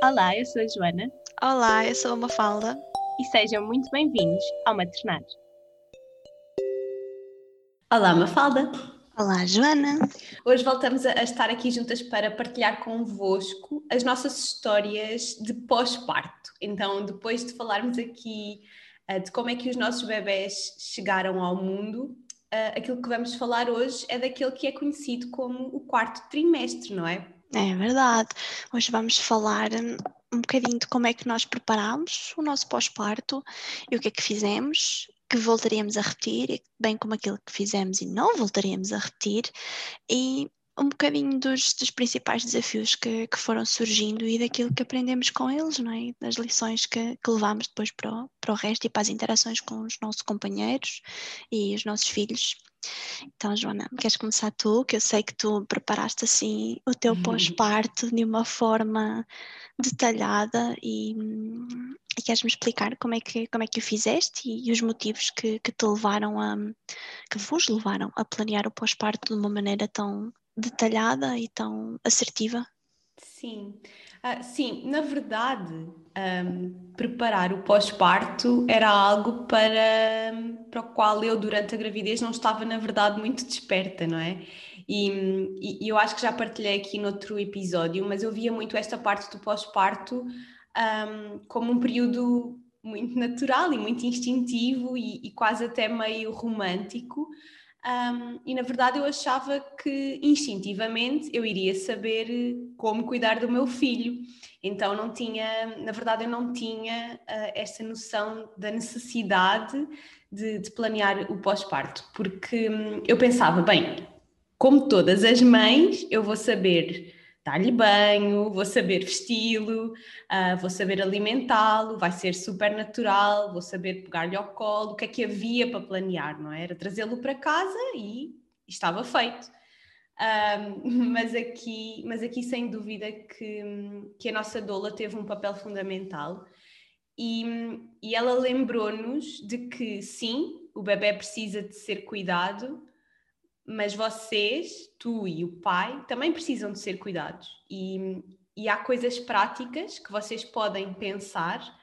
Olá, eu sou a Joana Olá, eu sou a Mafalda. e sejam muito bem-vindos ao Maternar. Olá, Mafalda! Olá, Joana. Hoje voltamos a estar aqui juntas para partilhar convosco as nossas histórias de pós-parto. Então, depois de falarmos aqui de como é que os nossos bebés chegaram ao mundo, aquilo que vamos falar hoje é daquele que é conhecido como o quarto trimestre, não é? É verdade. Hoje vamos falar um bocadinho de como é que nós preparámos o nosso pós-parto e o que é que fizemos, que voltaríamos a repetir, bem como aquilo que fizemos e não voltaríamos a repetir, e um bocadinho dos principais desafios que foram surgindo e daquilo que aprendemos com eles, não é? Das lições que levámos depois para o resto e para as interações com os nossos companheiros e os nossos filhos. Então, Joana, queres começar tu? Que eu sei que tu preparaste assim o teu pós-parto de uma forma detalhada e queres-me explicar como é que o fizeste e os motivos que vos levaram a planear o pós-parto de uma maneira tão detalhada e tão assertiva? Sim, sim, na verdade, preparar o pós-parto era algo para o qual eu, durante a gravidez, não estava, na verdade, muito desperta, não é? E eu acho que já partilhei aqui noutro episódio, mas eu via muito esta parte do pós-parto, como um período muito natural e muito instintivo e quase até meio romântico. E na verdade eu achava que instintivamente eu iria saber como cuidar do meu filho. Então não tinha, na verdade eu não tinha esta noção da necessidade de planear o pós-parto, porque eu pensava, bem, como todas as mães, eu vou saber dar-lhe banho, vou saber vesti-lo, vou saber alimentá-lo, vai ser super natural, vou saber pegar-lhe ao colo, o que é que havia para planear, não é? Era trazê-lo para casa e estava feito. Mas aqui sem dúvida que a nossa doula teve um papel fundamental e ela lembrou-nos de que sim, o bebé precisa de ser cuidado, mas vocês, tu e o pai, também precisam de ser cuidados. E há coisas práticas que vocês podem pensar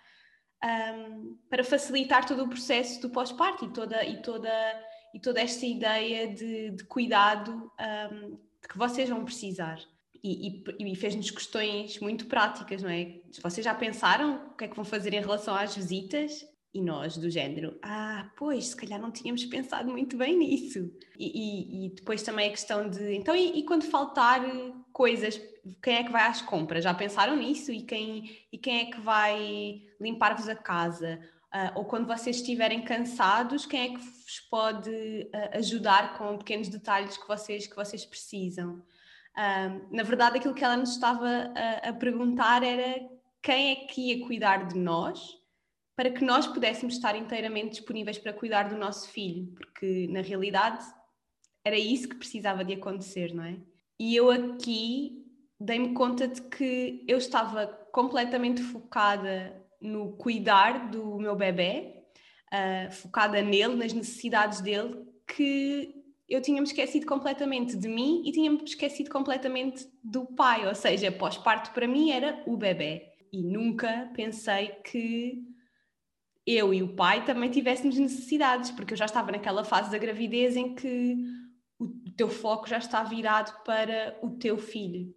para facilitar todo o processo do pós-parto e toda esta ideia de cuidado que vocês vão precisar. E fez-nos questões muito práticas, não é? Vocês já pensaram o que é que vão fazer em relação às visitas? E nós, do género, pois, se calhar não tínhamos pensado muito bem nisso. E depois também a questão de, então, e quando faltar coisas, quem é que vai às compras? Já pensaram nisso? E quem é que vai limpar-vos a casa? Ou quando vocês estiverem cansados, quem é que vos pode ajudar com pequenos detalhes que vocês precisam? Na verdade, aquilo que ela nos estava a perguntar era quem é que ia cuidar de nós para que nós pudéssemos estar inteiramente disponíveis para cuidar do nosso filho, porque na realidade era isso que precisava de acontecer, não é? E eu aqui dei-me conta de que eu estava completamente focada no cuidar do meu bebé, focada nele, nas necessidades dele, que eu tinha-me esquecido completamente de mim e tinha-me esquecido completamente do pai, ou seja, pós-parto para mim era o bebé. E nunca pensei que eu e o pai também tivéssemos necessidades, porque eu já estava naquela fase da gravidez em que o teu foco já está virado para o teu filho.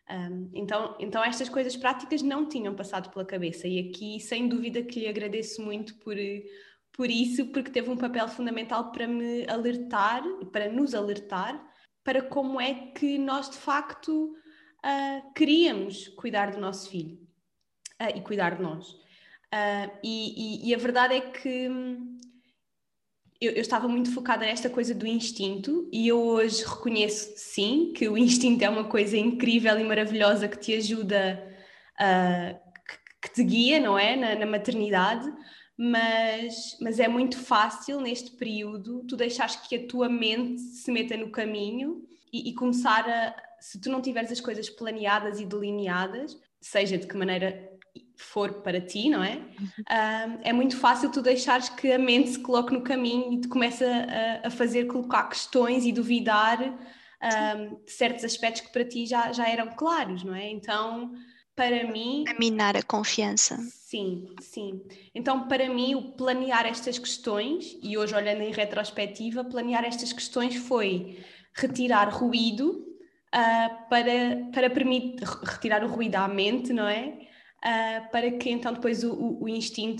Então estas coisas práticas não tinham passado pela cabeça e aqui sem dúvida que lhe agradeço muito por isso, porque teve um papel fundamental para me alertar, para nos alertar, para como é que nós de facto queríamos cuidar do nosso filho e cuidar de nós. E a verdade é que eu estava muito focada nesta coisa do instinto e eu hoje reconheço, sim, que o instinto é uma coisa incrível e maravilhosa que te ajuda, que te guia, não é? Na maternidade, mas é muito fácil neste período tu deixares que a tua mente se meta no caminho e começar se tu não tiveres as coisas planeadas e delineadas, seja de que maneira for para ti, não é? É muito fácil tu deixares que a mente se coloque no caminho e te começa a fazer colocar questões e duvidar de certos aspectos que para ti já eram claros, não é? Então para mim... A minar a confiança. Sim, sim. Então, para mim, o planear estas questões, e hoje olhando em retrospectiva, planear estas questões foi retirar ruído, para permitir retirar o ruído à mente, não é? Para que então depois o instinto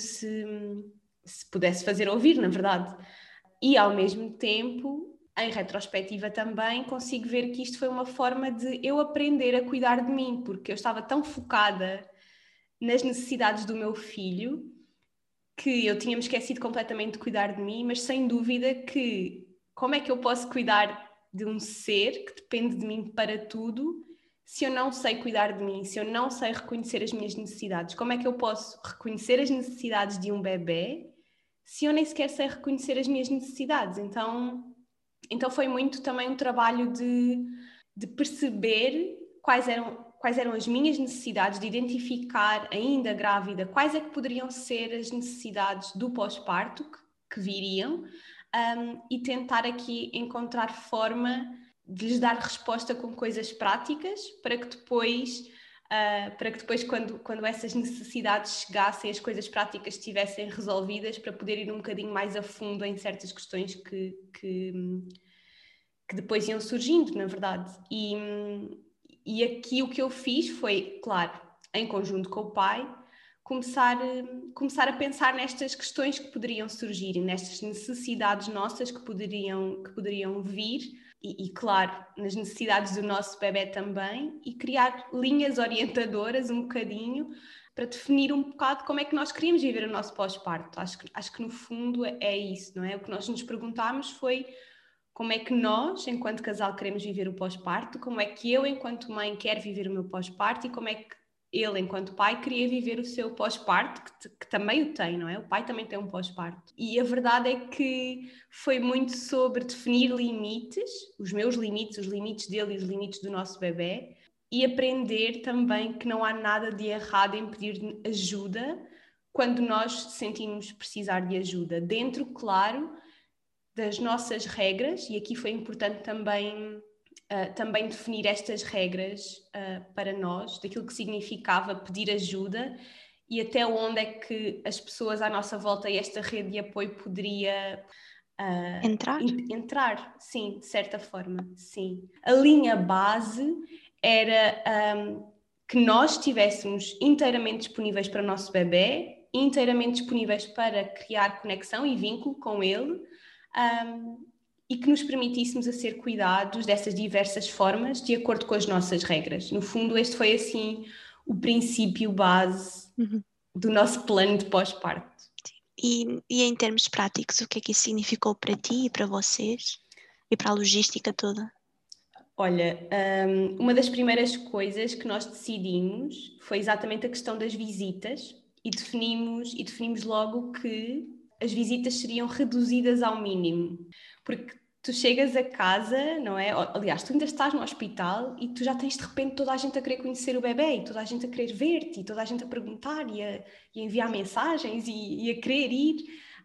se pudesse fazer ouvir, na verdade. E ao mesmo tempo, em retrospectiva também, consigo ver que isto foi uma forma de eu aprender a cuidar de mim, porque eu estava tão focada nas necessidades do meu filho que eu tinha-me esquecido completamente de cuidar de mim, mas sem dúvida que como é que eu posso cuidar de um ser que depende de mim para tudo se eu não sei cuidar de mim, se eu não sei reconhecer as minhas necessidades? Como é que eu posso reconhecer as necessidades de um bebê se eu nem sequer sei reconhecer as minhas necessidades? Então foi muito também um trabalho de perceber quais eram as minhas necessidades, de identificar, ainda grávida, quais é que poderiam ser as necessidades do pós-parto que viriam, e tentar aqui encontrar forma de lhes dar resposta com coisas práticas para que depois... quando essas necessidades chegassem, as coisas práticas estivessem resolvidas, para poder ir um bocadinho mais a fundo em certas questões que depois iam surgindo, na verdade. E aqui o que eu fiz foi, claro, em conjunto com o pai, começar a pensar nestas questões que poderiam surgir, nestas necessidades nossas que poderiam vir, e claro, nas necessidades do nosso bebé também, e criar linhas orientadoras um bocadinho para definir um bocado como é que nós queríamos viver o nosso pós-parto. Acho que no fundo é isso, não é? O que nós nos perguntámos foi como é que nós, enquanto casal, queremos viver o pós-parto, como é que eu, enquanto mãe, quero viver o meu pós-parto, e como é que ele, enquanto pai, queria viver o seu pós-parto, que também o tem, não é? O pai também tem um pós-parto. E a verdade é que foi muito sobre definir limites, os meus limites, os limites dele e os limites do nosso bebé, e aprender também que não há nada de errado em pedir ajuda quando nós sentimos precisar de ajuda. Dentro, claro, das nossas regras, e aqui foi importante também definir estas regras para nós, daquilo que significava pedir ajuda e até onde é que as pessoas à nossa volta e esta rede de apoio poderia entrar, sim, de certa forma, sim. A linha base era que nós estivéssemos inteiramente disponíveis para o nosso bebé, inteiramente disponíveis para criar conexão e vínculo com ele, e que nos permitíssemos a ser cuidados dessas diversas formas de acordo com as nossas regras. No fundo, este foi assim o princípio base do nosso plano de pós-parto. E em termos práticos, o que é que isso significou para ti e para vocês e para a logística toda? Olha, uma das primeiras coisas que nós decidimos foi exatamente a questão das visitas, e definimos logo que as visitas seriam reduzidas ao mínimo, porque tu chegas a casa, não é? Aliás, tu ainda estás no hospital e tu já tens de repente toda a gente a querer conhecer o bebê, e toda a gente a querer ver-te, e toda a gente a perguntar e a enviar mensagens e a querer ir.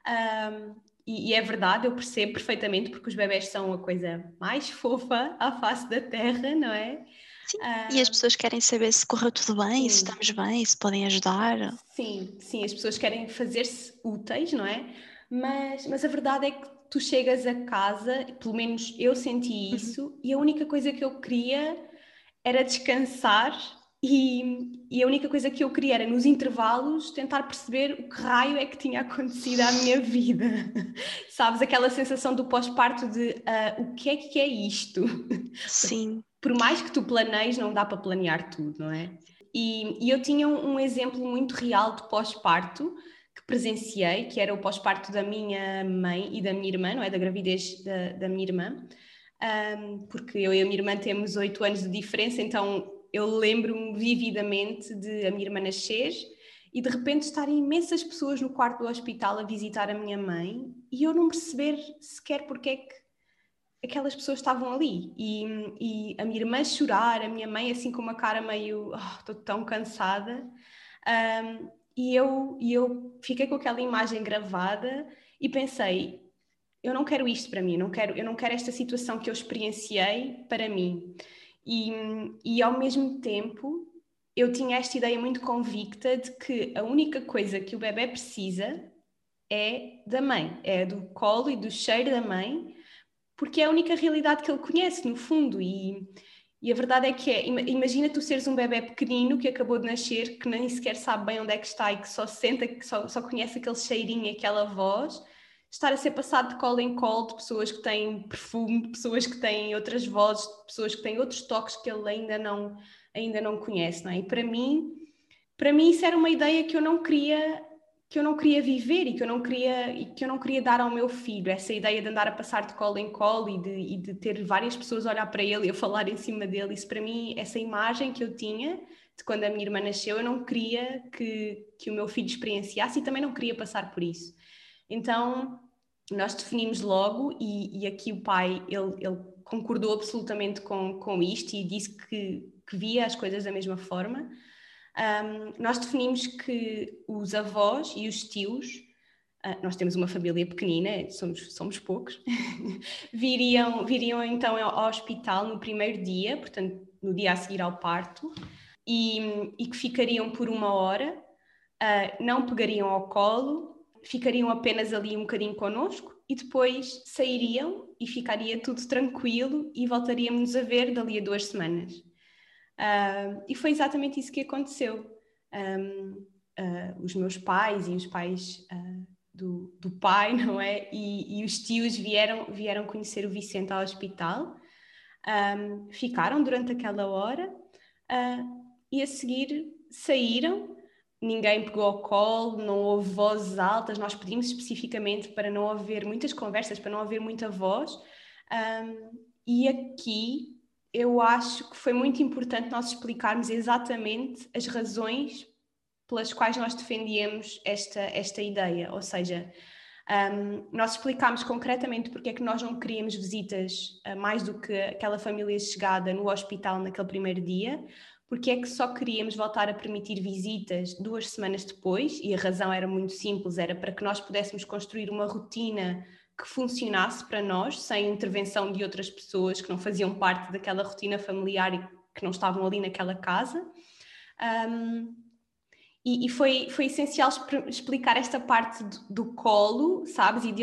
E é verdade, eu percebo perfeitamente, porque os bebés são a coisa mais fofa à face da terra, não é? Sim, e as pessoas querem saber se correu tudo bem, se estamos bem, se podem ajudar. Sim, as pessoas querem fazer-se úteis, não é? Mas a verdade é que tu chegas a casa, pelo menos eu senti isso, e a única coisa que eu queria era descansar, e a única coisa que eu queria era, nos intervalos, tentar perceber o que raio é que tinha acontecido à minha vida. Sabes, aquela sensação do pós-parto de o que é isto? Sim. Por mais que tu planeies, não dá para planear tudo, não é? E eu tinha um exemplo muito real de pós-parto que presenciei, que era o pós-parto da minha mãe e da minha irmã, não é? Da gravidez da minha irmã, porque eu e a minha irmã temos 8 anos de diferença, então eu lembro-me vividamente de a minha irmã nascer e de repente estarem imensas pessoas no quarto do hospital a visitar a minha mãe e eu não perceber sequer porque é que aquelas pessoas estavam ali, e a minha irmã chorar, a minha mãe assim com uma cara meio, estou tão cansada, e eu fiquei com aquela imagem gravada e pensei, eu não quero isto para mim, eu não quero esta situação que eu experienciei para mim. E ao mesmo tempo eu tinha esta ideia muito convicta de que a única coisa que o bebê precisa é da mãe, é do colo e do cheiro da mãe, porque é a única realidade que ele conhece, no fundo. E a verdade é que imagina tu seres um bebê pequenino que acabou de nascer, que nem sequer sabe bem onde é que está e que só senta, que só conhece aquele cheirinho e aquela voz, estar a ser passado de colo em colo de pessoas que têm perfume, de pessoas que têm outras vozes, de pessoas que têm outros toques que ele ainda não conhece, não é? E para mim isso era uma ideia que eu não queria viver e que eu não queria dar ao meu filho, essa ideia de andar a passar de colo em colo e de ter várias pessoas a olhar para ele e a falar em cima dele. Isso para mim, essa imagem que eu tinha de quando a minha irmã nasceu, eu não queria que o meu filho experienciasse e também não queria passar por isso. Então nós definimos logo e aqui o pai, ele concordou absolutamente com isto e disse que via as coisas da mesma forma. Nós definimos que os avós e os tios, nós temos uma família pequenina, somos poucos, viriam então ao hospital no primeiro dia, portanto no dia a seguir ao parto, e que ficariam por 1 hora, não pegariam ao colo, ficariam apenas ali um bocadinho connosco e depois sairiam e ficaria tudo tranquilo e voltaríamos a ver dali a 2 semanas. E foi exatamente isso que aconteceu. Os meus pais e os pais do pai, não é? E os tios vieram conhecer o Vicente ao hospital, ficaram durante aquela hora e a seguir saíram. Ninguém pegou ao colo, não houve vozes altas, nós pedimos especificamente para não haver muitas conversas, para não haver muita voz. E aqui eu acho que foi muito importante nós explicarmos exatamente as razões pelas quais nós defendíamos esta ideia, ou seja, nós explicámos concretamente porque é que nós não queríamos visitas mais do que aquela família chegada no hospital naquele primeiro dia, porque é que só queríamos voltar a permitir visitas 2 semanas depois, e a razão era muito simples, era para que nós pudéssemos construir uma rotina que funcionasse para nós, sem intervenção de outras pessoas que não faziam parte daquela rotina familiar e que não estavam ali naquela casa. E foi essencial explicar esta parte do colo, sabes, e de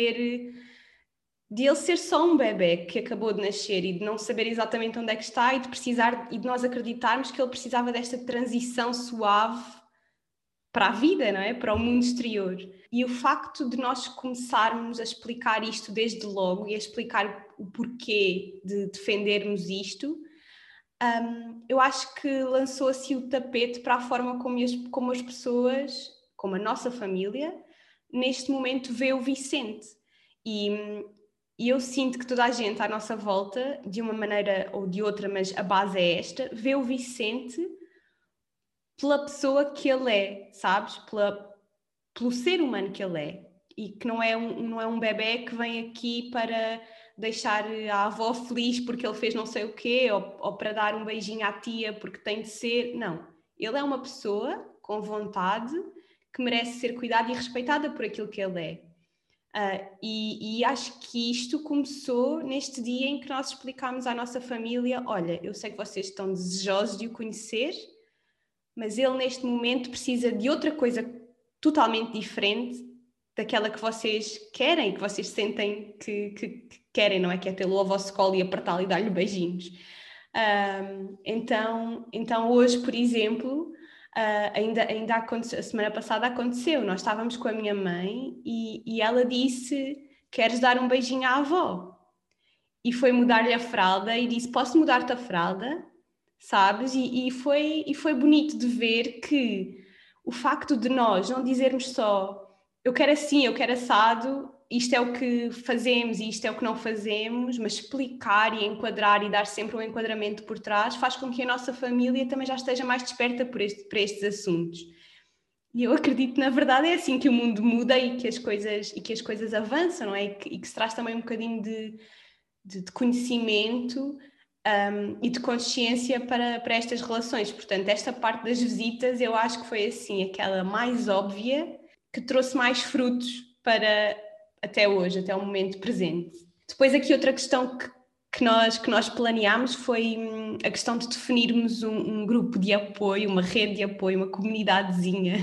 ele ser só um bebê que acabou de nascer e de não saber exatamente onde é que está e de nós acreditarmos que ele precisava desta transição suave para a vida, não é? Para o mundo exterior. E o facto de nós começarmos a explicar isto desde logo e a explicar o porquê de defendermos isto, eu acho que lançou assim o tapete para a forma como as pessoas, como a nossa família, neste momento vê o Vicente. E eu sinto que toda a gente à nossa volta, de uma maneira ou de outra, mas a base é esta, vê o Vicente pela pessoa que ele é, sabes? Pelo ser humano que ele é. E que não é um bebé que vem aqui para deixar a avó feliz porque ele fez não sei o quê, ou para dar um beijinho à tia porque tem de ser. Não. Ele é uma pessoa com vontade que merece ser cuidada e respeitada por aquilo que ele é. E acho que isto começou neste dia em que nós explicámos à nossa família: olha, eu sei que vocês estão desejosos de o conhecer, mas ele neste momento precisa de outra coisa totalmente diferente daquela que vocês querem, que vocês sentem que querem, não é? Que é tê-lo ao vosso colo e apertá-lo e dar-lhe beijinhos. Então hoje, por exemplo, ainda aconteceu, a semana passada aconteceu, nós estávamos com a minha mãe e ela disse: queres dar um beijinho à avó? E foi mudar-lhe a fralda e disse: posso mudar-te a fralda? Sabes? E foi bonito de ver que o facto de nós não dizermos só eu quero assim, eu quero assado, isto é o que fazemos e isto é o que não fazemos, mas explicar e enquadrar e dar sempre um enquadramento por trás faz com que a nossa família também já esteja mais desperta para estes assuntos. E eu acredito que na verdade é assim que o mundo muda e que as coisas avançam, não é? E que se traz também um bocadinho de conhecimento e de consciência para estas relações. Portanto, esta parte das visitas eu acho que foi assim, aquela mais óbvia que trouxe mais frutos para até hoje, até o momento presente. Depois aqui outra questão que nós planeámos foi a questão de definirmos um grupo de apoio, uma rede de apoio, uma comunidadezinha.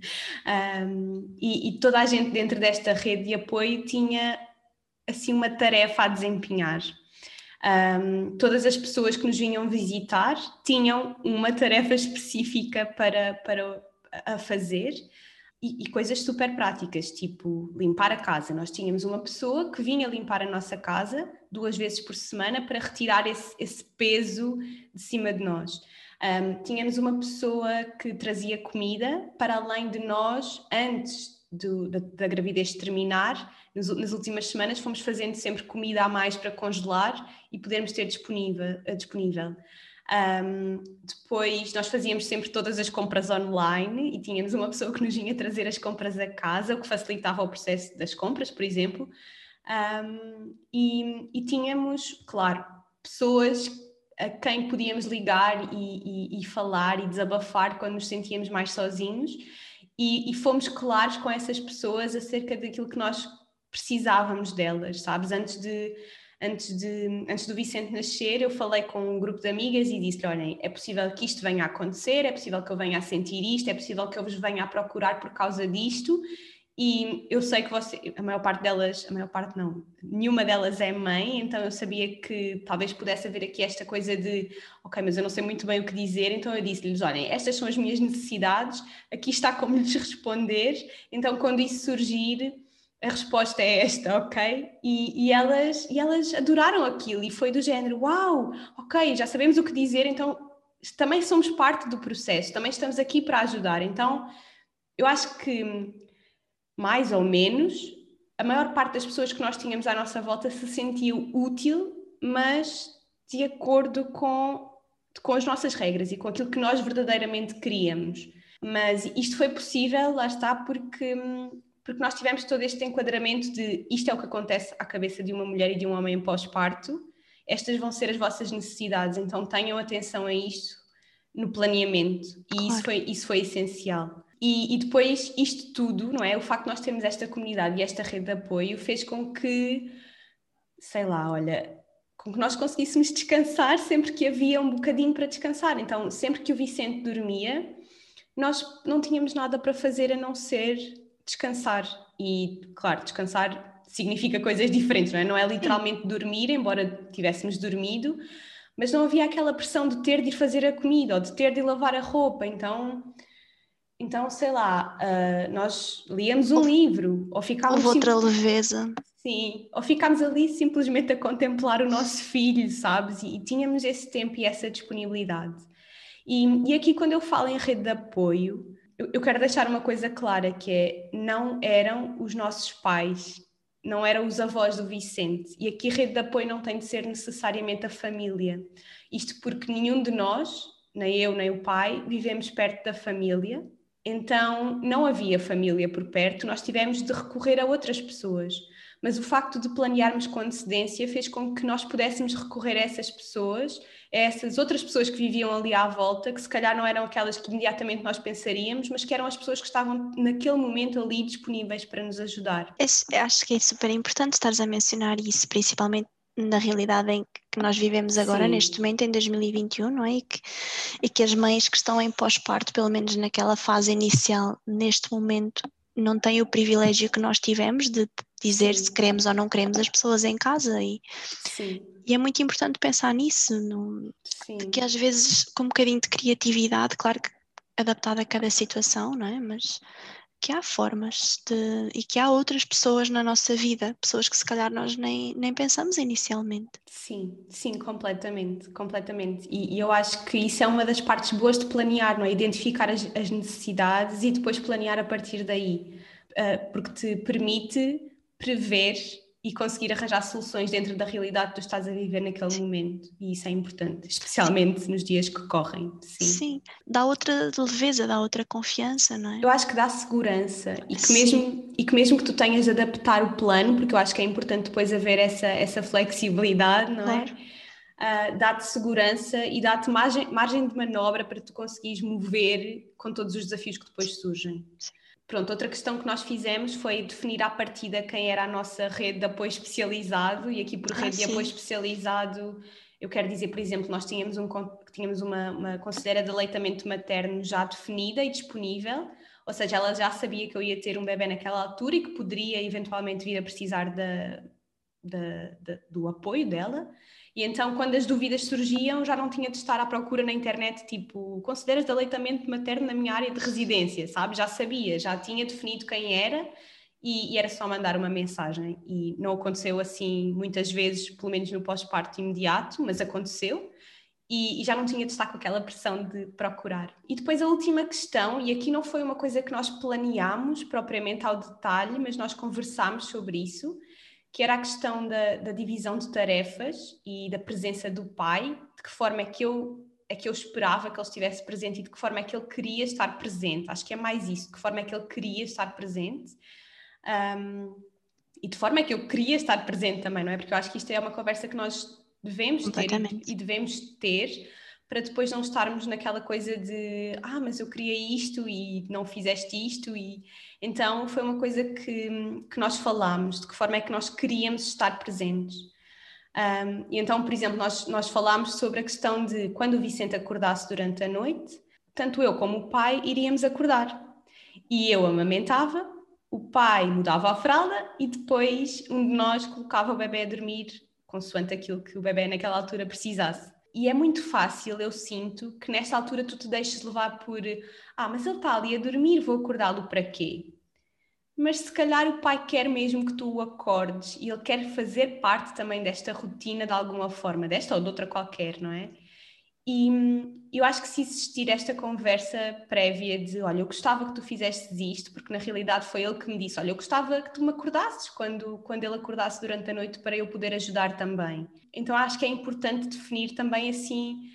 E toda a gente dentro desta rede de apoio tinha assim uma tarefa a desempenhar. Todas as pessoas que nos vinham visitar tinham uma tarefa específica para a fazer. E coisas super práticas, tipo limpar a casa. Nós tínhamos uma pessoa que vinha limpar a nossa casa 2 vezes por semana para retirar esse peso de cima de nós. Tínhamos uma pessoa que trazia comida para além de nós, antes da gravidez terminar. Nas últimas semanas fomos fazendo sempre comida a mais para congelar e podermos ter disponível. Depois nós fazíamos sempre todas as compras online e tínhamos uma pessoa que nos vinha trazer as compras a casa, o que facilitava o processo das compras, por exemplo. E tínhamos, claro, pessoas a quem podíamos ligar e falar e desabafar quando nos sentíamos mais sozinhos, e fomos claros com essas pessoas acerca daquilo que nós precisávamos delas, sabes? Antes do Vicente nascer, eu falei com um grupo de amigas e disse-lhe: olhem, é possível que isto venha a acontecer, é possível que eu venha a sentir isto, é possível que eu vos venha a procurar por causa disto, e eu sei que a maior parte não, nenhuma delas é mãe, então eu sabia que talvez pudesse haver aqui esta coisa de, ok, mas eu não sei muito bem o que dizer, então eu disse-lhes: olhem, estas são as minhas necessidades, aqui está como lhes responder, então quando isso surgir, a resposta é esta, ok? E elas adoraram aquilo e foi do género: uau, ok, já sabemos o que dizer, então também somos parte do processo, também estamos aqui para ajudar. Então eu acho que, mais ou menos, a maior parte das pessoas que nós tínhamos à nossa volta se sentiu útil, mas de acordo com as nossas regras e com aquilo que nós verdadeiramente queríamos. Mas isto foi possível, lá está, porque nós tivemos todo este enquadramento de isto é o que acontece à cabeça de uma mulher e de um homem pós-parto, estas vão ser as vossas necessidades, então tenham atenção a isto no planeamento, e Claro. isso foi essencial. E depois isto tudo, não é? O facto de nós termos esta comunidade e esta rede de apoio fez com que, sei lá, olha, com que nós conseguíssemos descansar sempre que havia um bocadinho para descansar. Então, sempre que o Vicente dormia, nós não tínhamos nada para fazer a não ser descansar. E, claro, descansar significa coisas diferentes, não é? Não é literalmente dormir, embora tivéssemos dormido, mas não havia aquela pressão de ter de ir fazer a comida ou de ter de ir lavar a roupa. Então sei lá, nós líamos um livro ou ficávamos... Houve outra leveza. Sim, ou ficámos ali simplesmente a contemplar o nosso filho, sabes? E tínhamos esse tempo e essa disponibilidade. E aqui, quando eu falo em rede de apoio, eu quero deixar uma coisa clara, que é: não eram os nossos pais, não eram os avós do Vicente. E aqui rede de apoio não tem de ser necessariamente a família. Isto porque nenhum de nós, nem eu nem o pai, vivemos perto da família. Então não havia família por perto, nós tivemos de recorrer a outras pessoas. Mas o facto de planearmos com antecedência fez com que nós pudéssemos recorrer a essas pessoas, a essas outras pessoas que viviam ali à volta, que se calhar não eram aquelas que imediatamente nós pensaríamos, mas que eram as pessoas que estavam naquele momento ali disponíveis para nos ajudar. Acho que é super importante estares a mencionar isso, principalmente na realidade em que nós vivemos agora, Sim. Neste momento, em 2021, não é? E que as mães que estão em pós-parto, pelo menos naquela fase inicial, neste momento, não têm o privilégio que nós tivemos de dizer se queremos ou não queremos as pessoas em casa. E é muito importante pensar nisso, de que às vezes, com um bocadinho de criatividade, claro que adaptada a cada situação, não é? Mas que há formas e que há outras pessoas na nossa vida, pessoas que se calhar nós nem pensamos inicialmente. Sim, completamente. E eu acho que isso é uma das partes boas de planear, não é? Identificar as necessidades e depois planear a partir daí, porque te permite prever e conseguir arranjar soluções dentro da realidade que tu estás a viver naquele momento, e isso é importante, especialmente nos dias que correm. Sim, dá outra leveza, dá outra confiança, não é? Eu acho que dá segurança e que mesmo que tu tenhas de adaptar o plano, porque eu acho que é importante depois haver essa flexibilidade, não é? Dá-te segurança e dá-te margem de manobra para tu conseguires mover com todos os desafios que depois surgem. Pronto, outra questão que nós fizemos foi definir à partida quem era a nossa rede de apoio especializado, e aqui por rede de apoio especializado eu quero dizer, por exemplo, nós tínhamos uma conselheira de aleitamento materno já definida e disponível, ou seja, ela já sabia que eu ia ter um bebê naquela altura e que poderia eventualmente vir a precisar do apoio dela. E então, quando as dúvidas surgiam, já não tinha de estar à procura na internet, tipo, conselheiras de aleitamento materno na minha área de residência, sabe? Já sabia, já tinha definido quem era e era só mandar uma mensagem. E não aconteceu assim muitas vezes, pelo menos no pós-parto imediato, mas aconteceu. E já não tinha de estar com aquela pressão de procurar. E depois a última questão, e aqui não foi uma coisa que nós planeámos propriamente ao detalhe, mas nós conversámos sobre isso, que era a questão da divisão de tarefas e da presença do pai, de que forma é que eu esperava que ele estivesse presente e de que forma é que ele queria estar presente. Acho que é mais isso, de que forma é que ele queria estar presente. E de forma é que eu queria estar presente também, não é? Porque eu acho que isto é uma conversa que nós devemos ter e devemos ter para depois não estarmos naquela coisa de mas eu queria isto e não fizeste isto. E então foi uma coisa que nós falámos, de que forma é que nós queríamos estar presentes. E então, por exemplo, nós falámos sobre a questão de quando o Vicente acordasse durante a noite, tanto eu como o pai iríamos acordar. E eu amamentava, o pai mudava a fralda e depois um de nós colocava o bebê a dormir, consoante aquilo que o bebê naquela altura precisasse. E é muito fácil, eu sinto, que nesta altura tu te deixes levar por mas ele está ali a dormir, vou acordá-lo para quê? Mas se calhar o pai quer mesmo que tu o acordes e ele quer fazer parte também desta rotina de alguma forma, desta ou de outra qualquer, não é? E eu acho que se existir esta conversa prévia de olha, eu gostava que tu fizesses isto, porque na realidade foi ele que me disse, olha, eu gostava que tu me acordasses quando ele acordasse durante a noite para eu poder ajudar também. Então acho que é importante definir também assim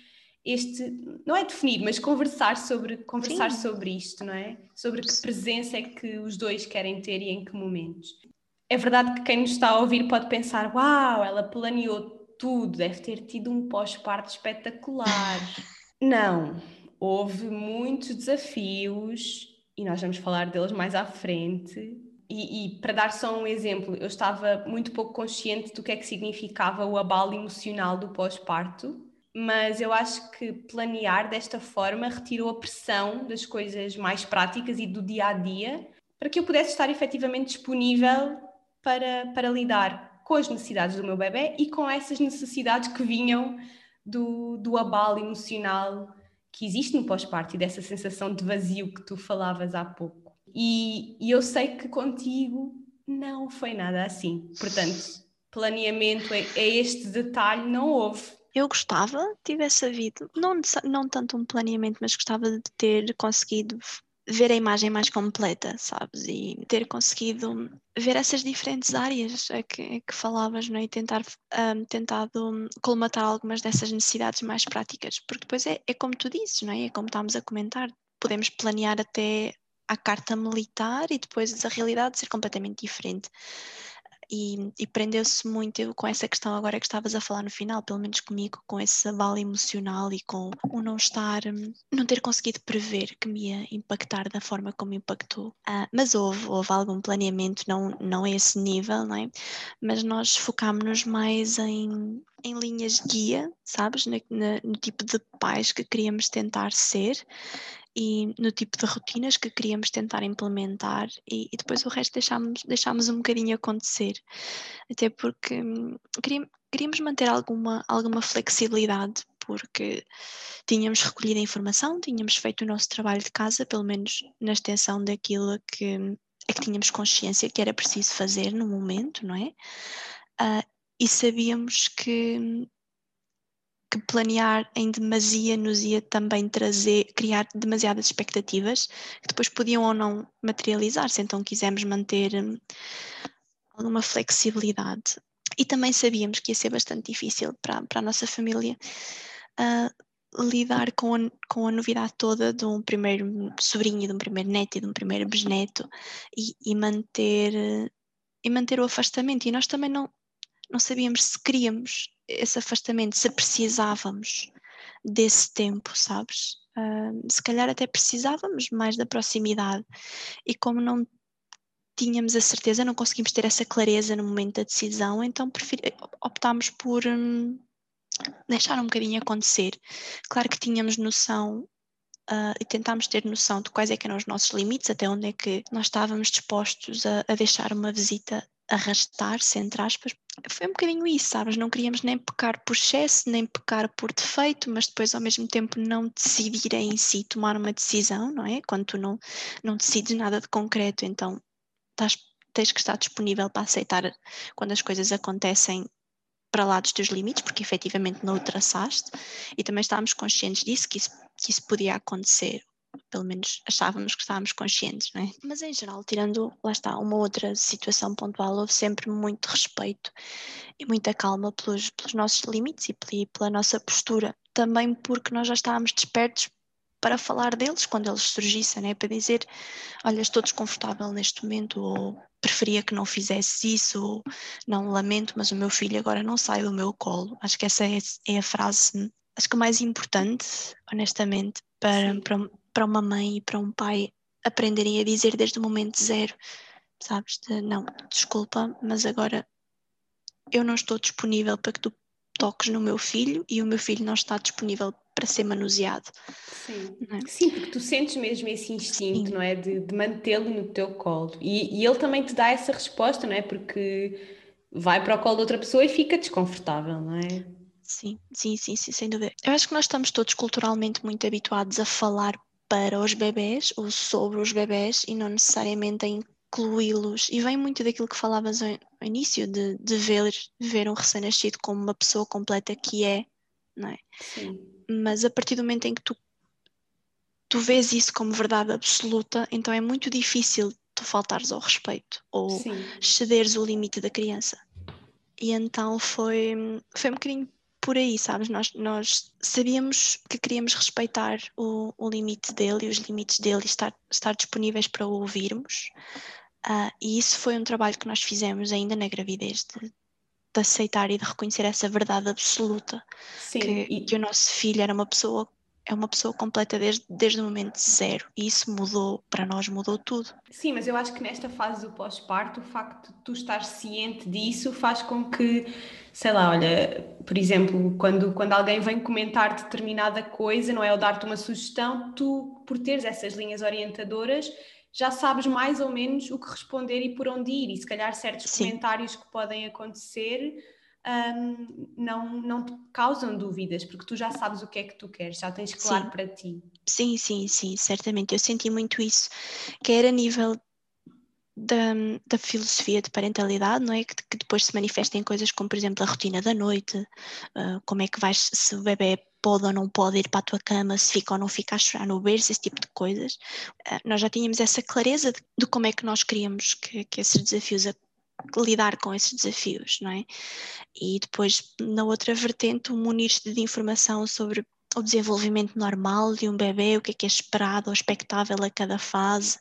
não é definir, mas conversar sobre isto, não é? Sobre que presença é que os dois querem ter e em que momentos. É verdade que quem nos está a ouvir pode pensar, uau, ela planeou tudo, deve ter tido um pós-parto espetacular. Não, houve muitos desafios e nós vamos falar deles mais à frente. E para dar só um exemplo, eu estava muito pouco consciente do que é que significava o abalo emocional do pós-parto, mas eu acho que planear desta forma retirou a pressão das coisas mais práticas e do dia a dia para que eu pudesse estar efetivamente disponível para lidar com as necessidades do meu bebê e com essas necessidades que vinham do abalo emocional que existe no pós-parto e dessa sensação de vazio que tu falavas há pouco. E eu sei que contigo não foi nada assim. Portanto, planeamento é este detalhe, não houve. Eu gostava que tivesse havido, não tanto um planeamento, mas gostava de ter conseguido ver a imagem mais completa, sabes? E ter conseguido ver essas diferentes áreas a que falavas, não é? E tentado colmatar algumas dessas necessidades mais práticas. Porque depois é como tu dizes, não é? É como estávamos a comentar. Podemos planear até à carta militar e depois a realidade ser completamente diferente. E prendeu-se muito com essa questão agora que estavas a falar no final, pelo menos comigo, com esse abalo emocional e com o não ter conseguido prever que me ia impactar da forma como impactou. Mas houve algum planeamento, não a esse nível, não é? Mas nós focámos-nos mais em linhas guia, sabes? No tipo de pais que queríamos tentar ser e no tipo de rotinas que queríamos tentar implementar e depois o resto deixámos um bocadinho acontecer, até porque queríamos manter alguma flexibilidade, porque tínhamos recolhido a informação, tínhamos feito o nosso trabalho de casa, pelo menos na extensão daquilo que tínhamos consciência que era preciso fazer no momento, não é? E sabíamos que planear em demasia nos ia também criar demasiadas expectativas que depois podiam ou não materializar-se, então quisemos manter alguma flexibilidade. E também sabíamos que ia ser bastante difícil para a nossa família lidar com a novidade toda de um primeiro sobrinho, de um primeiro neto e de um primeiro bisneto e manter o afastamento. E nós também não sabíamos se queríamos esse afastamento, se precisávamos desse tempo, sabes? Se calhar até precisávamos mais da proximidade, e como não tínhamos a certeza, não conseguimos ter essa clareza no momento da decisão, então optámos por deixar um bocadinho acontecer. Claro que tínhamos noção e tentámos ter noção de quais é que eram os nossos limites, até onde é que nós estávamos dispostos a deixar uma visita arrastar-se, entre aspas. Foi um bocadinho isso, sabes? Não queríamos nem pecar por excesso, nem pecar por defeito, mas depois ao mesmo tempo não decidir em si, tomar uma decisão, não é? Quando tu não decides nada de concreto, então tens que estar disponível para aceitar quando as coisas acontecem para lá dos teus limites, porque efetivamente não o traçaste, e também estávamos conscientes disso, que isso podia acontecer, pelo menos achávamos que estávamos conscientes, não é? Mas em geral, tirando, lá está, uma outra situação pontual, houve sempre muito respeito e muita calma pelos nossos limites e pela nossa postura, também porque nós já estávamos despertos para falar deles quando eles surgissem, né? Para dizer, olha, estou desconfortável neste momento, ou preferia que não fizesse isso, ou não, lamento, mas o meu filho agora não sai do meu colo. Acho que essa é a frase, acho que a mais importante, honestamente, para uma mãe e para um pai aprenderem a dizer desde o momento zero, sabes? Não, desculpa, mas agora eu não estou disponível para que tu toques no meu filho e o meu filho não está disponível para ser manuseado. Sim, Não é? sim, porque tu sentes mesmo esse instinto, Sim. não é? De mantê-lo no teu colo. E ele também te dá essa resposta, não é? Porque vai para o colo de outra pessoa e fica desconfortável, não é? Sim, sem dúvida. Eu acho que nós estamos todos culturalmente muito habituados a falar para os bebés ou sobre os bebés e não necessariamente a incluí-los. E vem muito daquilo que falavas ao início, de ver um recém-nascido como uma pessoa completa que é, não é? Sim, Mas a partir do momento em que tu vês isso como verdade absoluta, então é muito difícil tu faltares ao respeito ou sim. cederes o limite da criança. E então foi um bocadinho por aí, sabes? Nós sabíamos que queríamos respeitar o limite dele e os limites dele e estar disponíveis para o ouvirmos. E isso foi um trabalho que nós fizemos ainda na gravidez, de aceitar e de reconhecer essa verdade absoluta, Sim, que o nosso filho é uma pessoa completa desde o momento zero. E isso mudou, para nós mudou tudo. sim, mas eu acho que nesta fase do pós-parto, o facto de tu estar ciente disso faz com que, sei lá, olha, por exemplo, quando alguém vem comentar determinada coisa, não é? Ou dar-te uma sugestão, tu, por teres essas linhas orientadoras, já sabes mais ou menos o que responder e por onde ir. E se calhar certos Sim. comentários que podem acontecer, não te causam dúvidas, porque tu já sabes o que é que tu queres, já tens claro Sim. para ti. Sim, certamente. Eu senti muito isso, quer a nível da filosofia de parentalidade, não é? Que depois se manifesta em coisas como, por exemplo, a rotina da noite, como é que se o bebê pode ou não pode ir para a tua cama, se fica ou não fica a chorar no berço, esse tipo de coisas. Nós já tínhamos essa clareza de como é que nós queríamos que esses desafios, lidar com esses desafios, não é? E depois, na outra vertente, munir-te de informação sobre o desenvolvimento normal de um bebê, o que é esperado ou expectável a cada fase,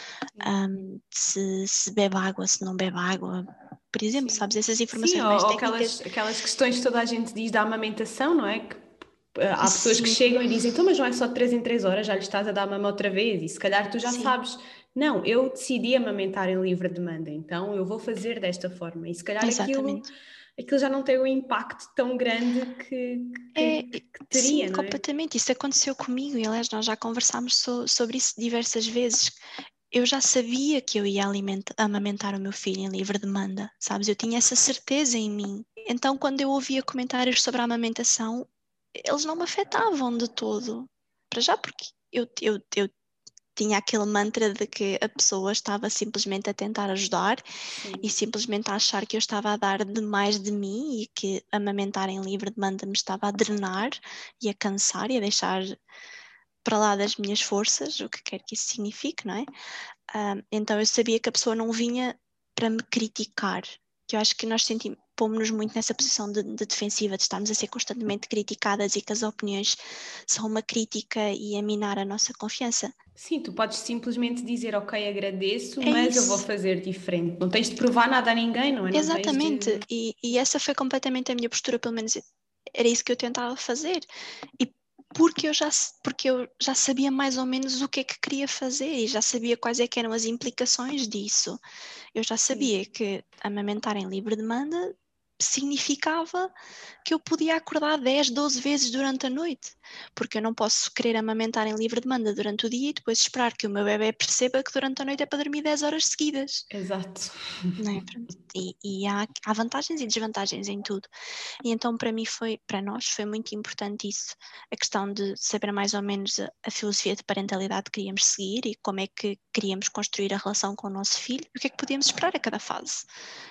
se bebe água, se não bebe água, por exemplo, Sim. sabes, essas Sim, informações ou mais técnicas. aquelas questões que toda a gente diz da amamentação, não é? Que há pessoas que Sim, chegam e dizem, então, mas não é só de 3 em 3 horas, já lhe estás a dar mama outra vez, e se calhar tu já sim, sabes, não, eu decidi amamentar em livre demanda, então eu vou fazer desta forma, e se calhar exatamente. aquilo já não tem o impacto tão grande É, que sim, teria, não é? completamente. Isso aconteceu comigo e, aliás, nós já conversámos sobre isso diversas vezes. Eu já sabia que eu ia amamentar o meu filho em livre demanda, sabes? Eu tinha essa certeza em mim. Então, quando eu ouvia comentários sobre a amamentação, eles não me afetavam de todo. Para já, porque eu tinha aquele mantra de que a pessoa estava simplesmente a tentar ajudar e Sim, simplesmente a achar que eu estava a dar demais de mim e que amamentar em livre demanda me estava a drenar e a cansar e a deixar para lá das minhas forças, o que quer que isso signifique, não é? Então eu sabia que a pessoa não vinha para me criticar, que eu acho que nós pomos-nos muito nessa posição de defensiva, de estarmos a ser constantemente criticadas e que as opiniões são uma crítica e a minar a nossa confiança. sim, tu podes simplesmente dizer, ok, agradeço, É mas eu vou isso. fazer diferente. Não tens de provar nada a ninguém, não é? Não tens Exatamente, de. e essa foi completamente a minha postura, pelo menos era isso que eu tentava fazer. E porque eu já sabia mais ou menos o que é que queria fazer e já sabia quais é que eram as implicações disso. Eu já sabia que amamentar em livre demanda significava que eu podia acordar 10, 12 vezes durante a noite, porque eu não posso querer amamentar em livre demanda durante o dia e depois esperar que o meu bebé perceba que durante a noite é para dormir 10 horas seguidas. Exato. Não é? E há vantagens e desvantagens em tudo. E então para nós foi muito importante isso, a questão de saber mais ou menos a filosofia de parentalidade que queríamos seguir e como é que queríamos construir a relação com o nosso filho e o que é que podíamos esperar a cada fase.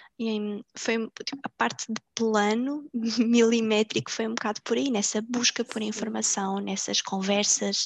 E foi tipo, a parte de plano milimétrico foi um bocado por aí, nessa busca por informação, nessas conversas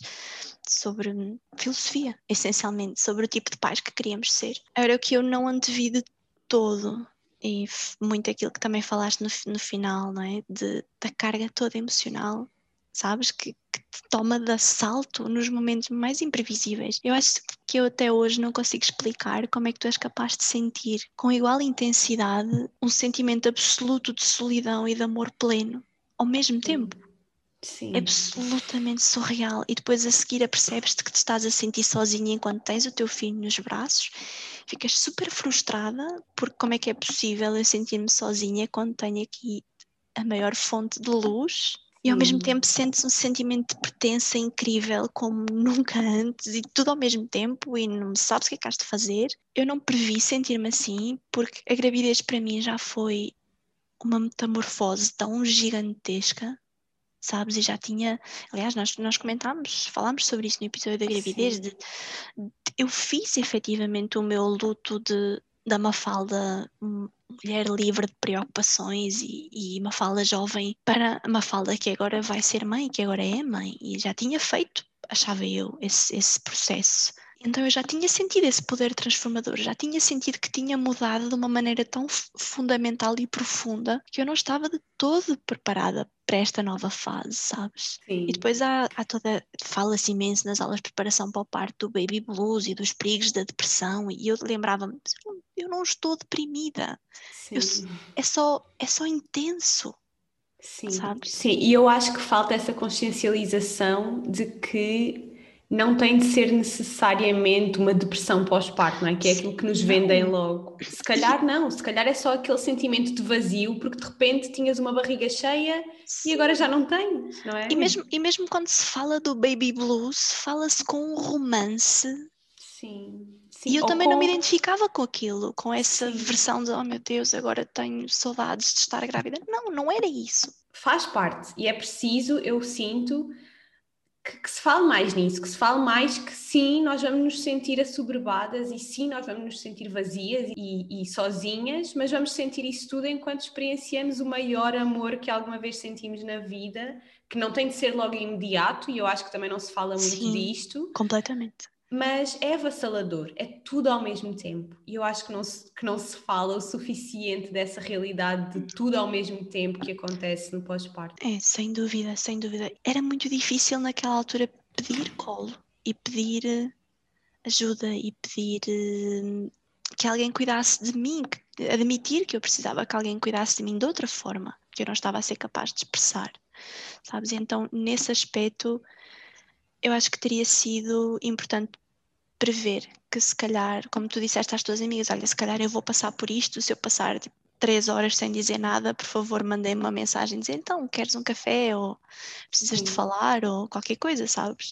sobre filosofia, essencialmente, sobre o tipo de pais que queríamos ser. Era o que eu não antevi de todo. E muito aquilo que também falaste no final, não é? Da carga toda emocional, sabes? Que te toma de assalto nos momentos mais imprevisíveis. Eu acho que eu até hoje não consigo explicar como é que tu és capaz de sentir com igual intensidade um sentimento absoluto de solidão e de amor pleno ao mesmo tempo. Sim. É absolutamente surreal. E depois a seguir apercebes-te que te estás a sentir sozinha enquanto tens o teu filho nos braços. Ficas super frustrada porque como é que é possível eu sentir-me sozinha quando tenho aqui a maior fonte de luz e ao mesmo tempo sentes um sentimento de pertença incrível como nunca antes e tudo ao mesmo tempo e não sabes o que é que has de fazer. Eu não previ sentir-me assim porque a gravidez para mim já foi uma metamorfose tão gigantesca, sabes? E já tinha, aliás, nós falámos sobre isso no episódio da gravidez, eu fiz efetivamente o meu luto da Mafalda, mulher livre de preocupações e Mafalda jovem para a Mafalda que agora vai ser mãe, que agora é mãe, e já tinha feito, achava eu, esse processo. Então eu já tinha sentido esse poder transformador, já tinha sentido que tinha mudado de uma maneira tão fundamental e profunda que eu não estava de todo preparada para esta nova fase, sabes? Sim. E depois fala-se imenso nas aulas de preparação para o parto do baby blues e dos perigos da depressão e eu lembrava-me, eu não estou deprimida, é só intenso. Sim, sabes? sim, e eu acho que falta essa consciencialização de que não tem de ser necessariamente uma depressão pós-parto, não é? Que é aquilo que nos vendem logo. Se calhar não, se calhar é só aquele sentimento de vazio, porque de repente tinhas uma barriga cheia e agora já não tens, não é? E mesmo quando se fala do baby blues, fala-se com um romance. Sim, sim. E eu Ou também não me identificava com aquilo, com essa Sim. versão de oh meu Deus, agora tenho saudades de estar grávida. Não era isso. Faz parte e é preciso, eu sinto, que se fale mais nisso, que se fale mais que sim, nós vamos nos sentir assoberbadas e sim, nós vamos nos sentir vazias e sozinhas, mas vamos sentir isso tudo enquanto experienciamos o maior amor que alguma vez sentimos na vida, que não tem de ser logo imediato, e eu acho que também não se fala muito disto. Completamente. Mas é avassalador, é tudo ao mesmo tempo. E eu acho que não se fala o suficiente dessa realidade de tudo ao mesmo tempo que acontece no pós-parto. É, sem dúvida, sem dúvida. Era muito difícil naquela altura pedir colo e pedir ajuda e pedir que alguém cuidasse de mim, admitir que eu precisava que alguém cuidasse de mim de outra forma, que eu não estava a ser capaz de expressar, sabes? Então, nesse aspecto, eu acho que teria sido importante prever que se calhar, como tu disseste às tuas amigas, olha, se calhar eu vou passar por isto, se eu passar tipo, 3 horas sem dizer nada, por favor, mandem-me uma mensagem dizer, então, queres um café ou precisas de falar ou qualquer coisa, sabes?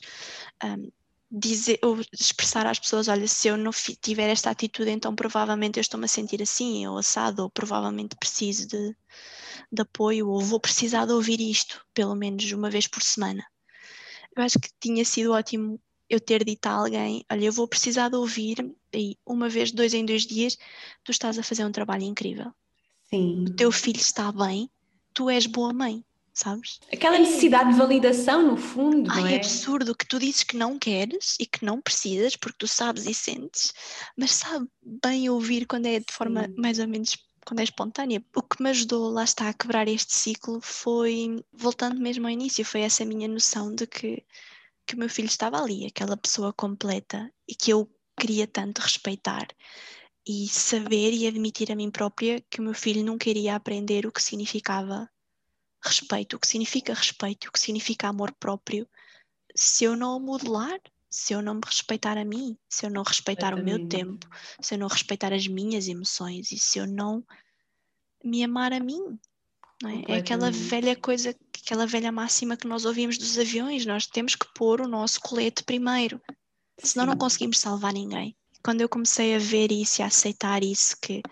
Dizer ou expressar às pessoas, olha, se eu não tiver esta atitude, então provavelmente eu estou-me a sentir assim, ou assado, ou provavelmente preciso de apoio, ou vou precisar de ouvir isto, pelo menos uma vez por semana. Eu acho que tinha sido ótimo eu ter dito a alguém, olha, eu vou precisar de ouvir, e uma vez, 2 em 2 dias, tu estás a fazer um trabalho incrível. Sim. O teu filho está bem, tu és boa mãe, sabes? Aquela necessidade de validação, no fundo, não Ai, é? é absurdo que tu dizes que não queres e que não precisas, porque tu sabes e sentes, mas sabe bem ouvir quando é de forma mais ou menos, quando é espontânea. O que me ajudou, lá está, a quebrar este ciclo foi, voltando mesmo ao início, foi essa minha noção de que o meu filho estava ali, aquela pessoa completa e que eu queria tanto respeitar e saber e admitir a mim própria que o meu filho nunca iria aprender o que significava respeito, o que significa respeito, o que significa amor próprio, se eu não o modelar, se eu não me respeitar a mim, se eu não respeitar o meu tempo, se eu não respeitar as minhas emoções e se eu não me amar a mim, não é? É aquela velha coisa, aquela velha máxima que nós ouvimos dos aviões, nós temos que pôr o nosso colete primeiro, senão não conseguimos salvar ninguém. Quando eu comecei a ver isso e a aceitar isso, que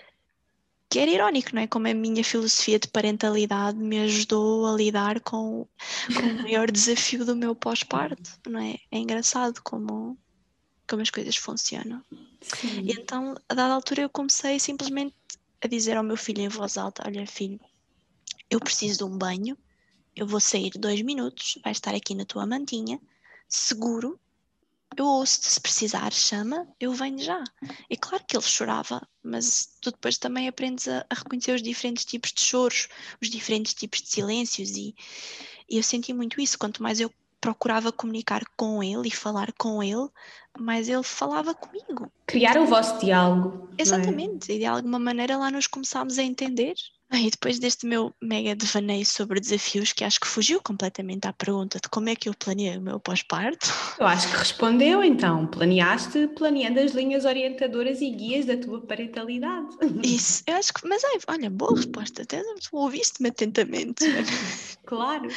era irónico, não é? Como a minha filosofia de parentalidade me ajudou a lidar com o maior desafio do meu pós-parto, não é? É engraçado como as coisas funcionam. Sim. E então, a dada altura, eu comecei simplesmente a dizer ao meu filho em voz alta: olha, filho, eu preciso de um banho, eu vou sair 2 minutos, vais estar aqui na tua mantinha, seguro, eu ouço-te, se precisar, chama, eu venho já. E claro que ele chorava, mas tu depois também aprendes a reconhecer os diferentes tipos de choros, os diferentes tipos de silêncios e eu senti muito isso. Quanto mais eu procurava comunicar com ele e falar com ele, mais ele falava comigo. Criar o vosso diálogo. Exatamente, Não é? e de alguma maneira lá nos começámos a entender. E depois deste meu mega devaneio sobre desafios, que acho que fugiu completamente à pergunta de como é que eu planeei o meu pós-parto. Eu acho que respondeu então. Planeaste planeando as linhas orientadoras e guias da tua parentalidade. Isso, eu acho que, mas olha, boa resposta, até tu ouviste-me atentamente. Claro.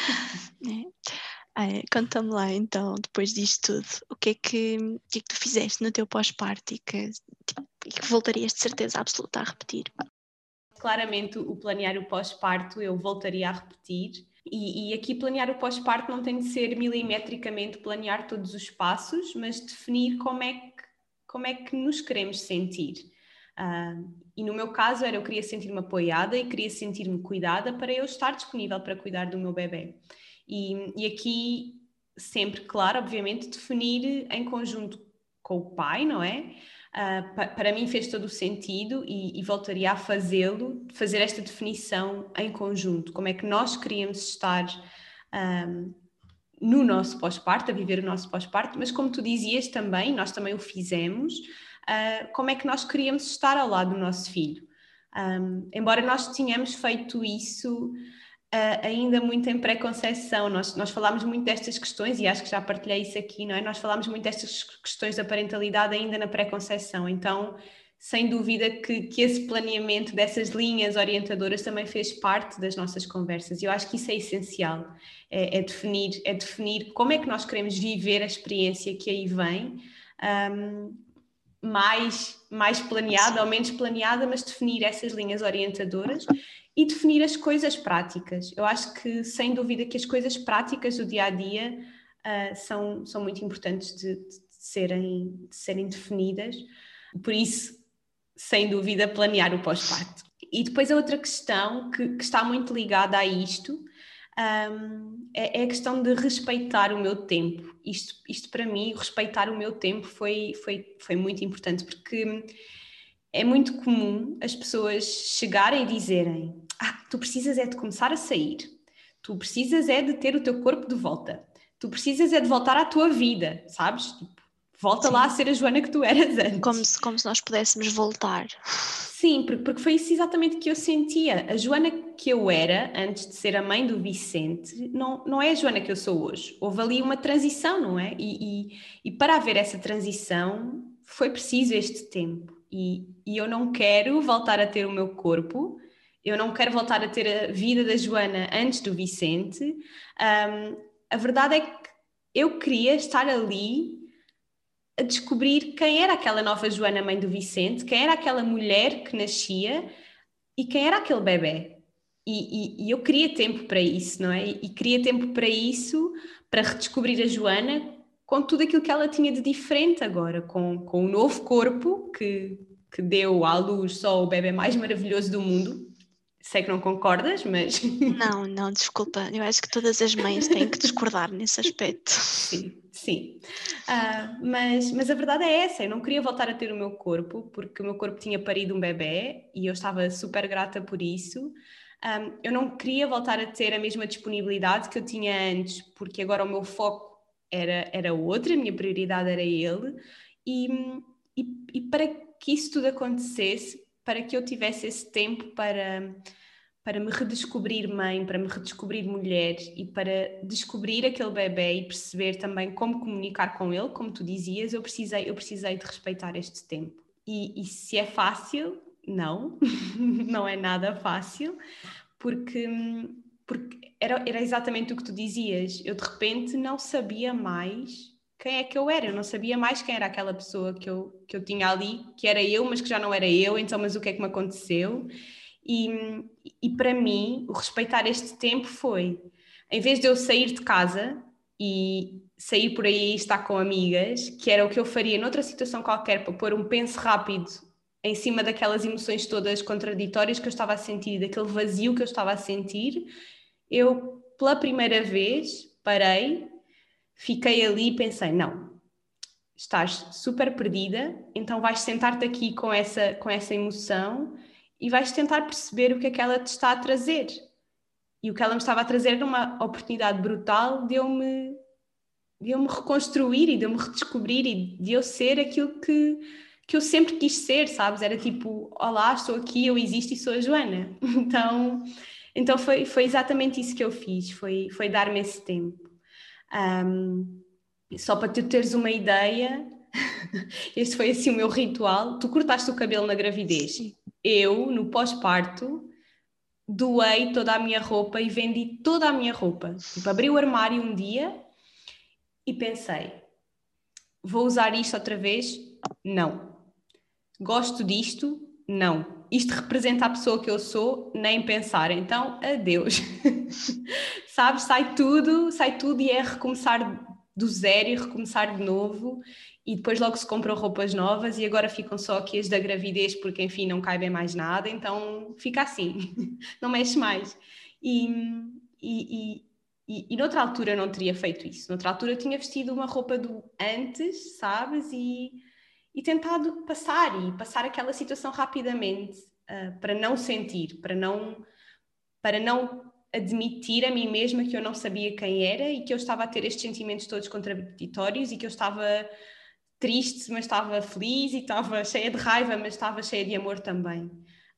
Conta-me lá então, depois disto tudo, o que é que tu fizeste no teu pós-parto e que voltarias de certeza absoluta a repetir? Claramente o planear o pós-parto eu voltaria a repetir e aqui planear o pós-parto não tem de ser milimetricamente planear todos os passos, mas definir como é que nos queremos sentir. E no meu caso eu queria sentir-me apoiada e queria sentir-me cuidada para eu estar disponível para cuidar do meu bebê. E aqui sempre, claro, obviamente, definir em conjunto com o pai, não é? Para mim fez todo o sentido e voltaria a fazer esta definição em conjunto. Como é que nós queríamos estar no nosso pós-parto, a viver o nosso pós-parto, mas como tu dizias também, nós também o fizemos, como é que nós queríamos estar ao lado do nosso filho. Embora nós tenhamos feito isso ainda muito em pré-conceição, nós falámos muito destas questões e acho que já partilhei isso aqui, não é? Nós falámos muito destas questões da parentalidade ainda na pré-conceição, então sem dúvida que esse planeamento dessas linhas orientadoras também fez parte das nossas conversas e eu acho que isso é essencial, é definir como é que nós queremos viver a experiência que aí vem, mais planeada ou menos planeada, mas definir essas linhas orientadoras e definir as coisas práticas. Eu acho que, sem dúvida, que as coisas práticas do dia-a-dia são muito importantes de serem definidas. Por isso, sem dúvida, planear o pós-parto. E depois a outra questão que está muito ligada a isto é a questão de respeitar o meu tempo. Isto para mim, respeitar o meu tempo foi muito importante, porque é muito comum as pessoas chegarem e dizerem: tu precisas é de começar a sair, tu precisas é de ter o teu corpo de volta, tu precisas é de voltar à tua vida, sabes? Volta Sim. lá a ser a Joana que tu eras antes. Como se nós pudéssemos voltar. Sim, porque foi isso exatamente que eu sentia. A Joana que eu era antes de ser a mãe do Vicente não é a Joana que eu sou hoje. Houve ali uma transição, não é? E para haver essa transição foi preciso este tempo. E eu não quero voltar a ter o meu corpo, eu não quero voltar a ter a vida da Joana antes do Vicente. A verdade é que eu queria estar ali a descobrir quem era aquela nova Joana, mãe do Vicente, quem era aquela mulher que nascia e quem era aquele bebê. E eu queria tempo para isso, não é? E queria tempo para isso, para redescobrir a Joana com tudo aquilo que ela tinha de diferente agora, com o novo corpo que deu à luz só o bebê mais maravilhoso do mundo. Sei que não concordas, mas... Não, desculpa. Eu acho que todas as mães têm que discordar nesse aspecto. Sim. Mas a verdade é essa, eu não queria voltar a ter o meu corpo, porque o meu corpo tinha parido um bebê e eu estava super grata por isso. Eu não queria voltar a ter a mesma disponibilidade que eu tinha antes, porque agora o meu foco era outro, a minha prioridade era ele. E para que isso tudo acontecesse, para que eu tivesse esse tempo para para me redescobrir mãe, para me redescobrir mulher e para descobrir aquele bebê e perceber também como comunicar com ele, como tu dizias, eu precisei de respeitar este tempo. E se é fácil? Não, não é nada fácil, porque era exatamente o que tu dizias. Eu de repente não sabia mais quem é que eu era, eu não sabia mais quem era aquela pessoa que eu tinha ali, que era eu, mas que já não era eu, então mas o que é que me aconteceu? E para mim, o respeitar este tempo foi, em vez de eu sair de casa e sair por aí e estar com amigas, que era o que eu faria noutra situação qualquer para pôr um penso rápido em cima daquelas emoções todas contraditórias que eu estava a sentir, daquele vazio que eu estava a sentir, eu, pela primeira vez, parei, fiquei ali e pensei, não, estás super perdida, então vais sentar-te aqui com essa emoção e vais tentar perceber o que é que ela te está a trazer. E o que ela me estava a trazer era uma oportunidade brutal de eu me reconstruir e de eu me redescobrir e de eu ser aquilo que eu sempre quis ser, sabes? Era tipo, olá, estou aqui, eu existo e sou a Joana. Então foi exatamente isso que eu fiz, foi dar-me esse tempo. Só para tu teres uma ideia, este foi assim o meu ritual. Tu cortaste o cabelo na gravidez. Sim. Eu, no pós-parto, doei toda a minha roupa e vendi toda a minha roupa. Tipo, abri o armário um dia e pensei, vou usar isto outra vez? Não. Gosto disto? Não. Isto representa a pessoa que eu sou? Nem pensar. Então, adeus. Sabes, sai tudo e é recomeçar do zero e recomeçar de novo e depois logo se compram roupas novas e agora ficam só aqui as da gravidez porque enfim não caibem mais nada, então fica assim, não mexe mais. E noutra altura eu não teria feito isso, noutra altura eu tinha vestido uma roupa do antes, sabes, e tentado passar aquela situação rapidamente, para não sentir, para não admitir a mim mesma que eu não sabia quem era e que eu estava a ter estes sentimentos todos contraditórios e que eu estava triste, mas estava feliz e estava cheia de raiva, mas estava cheia de amor também.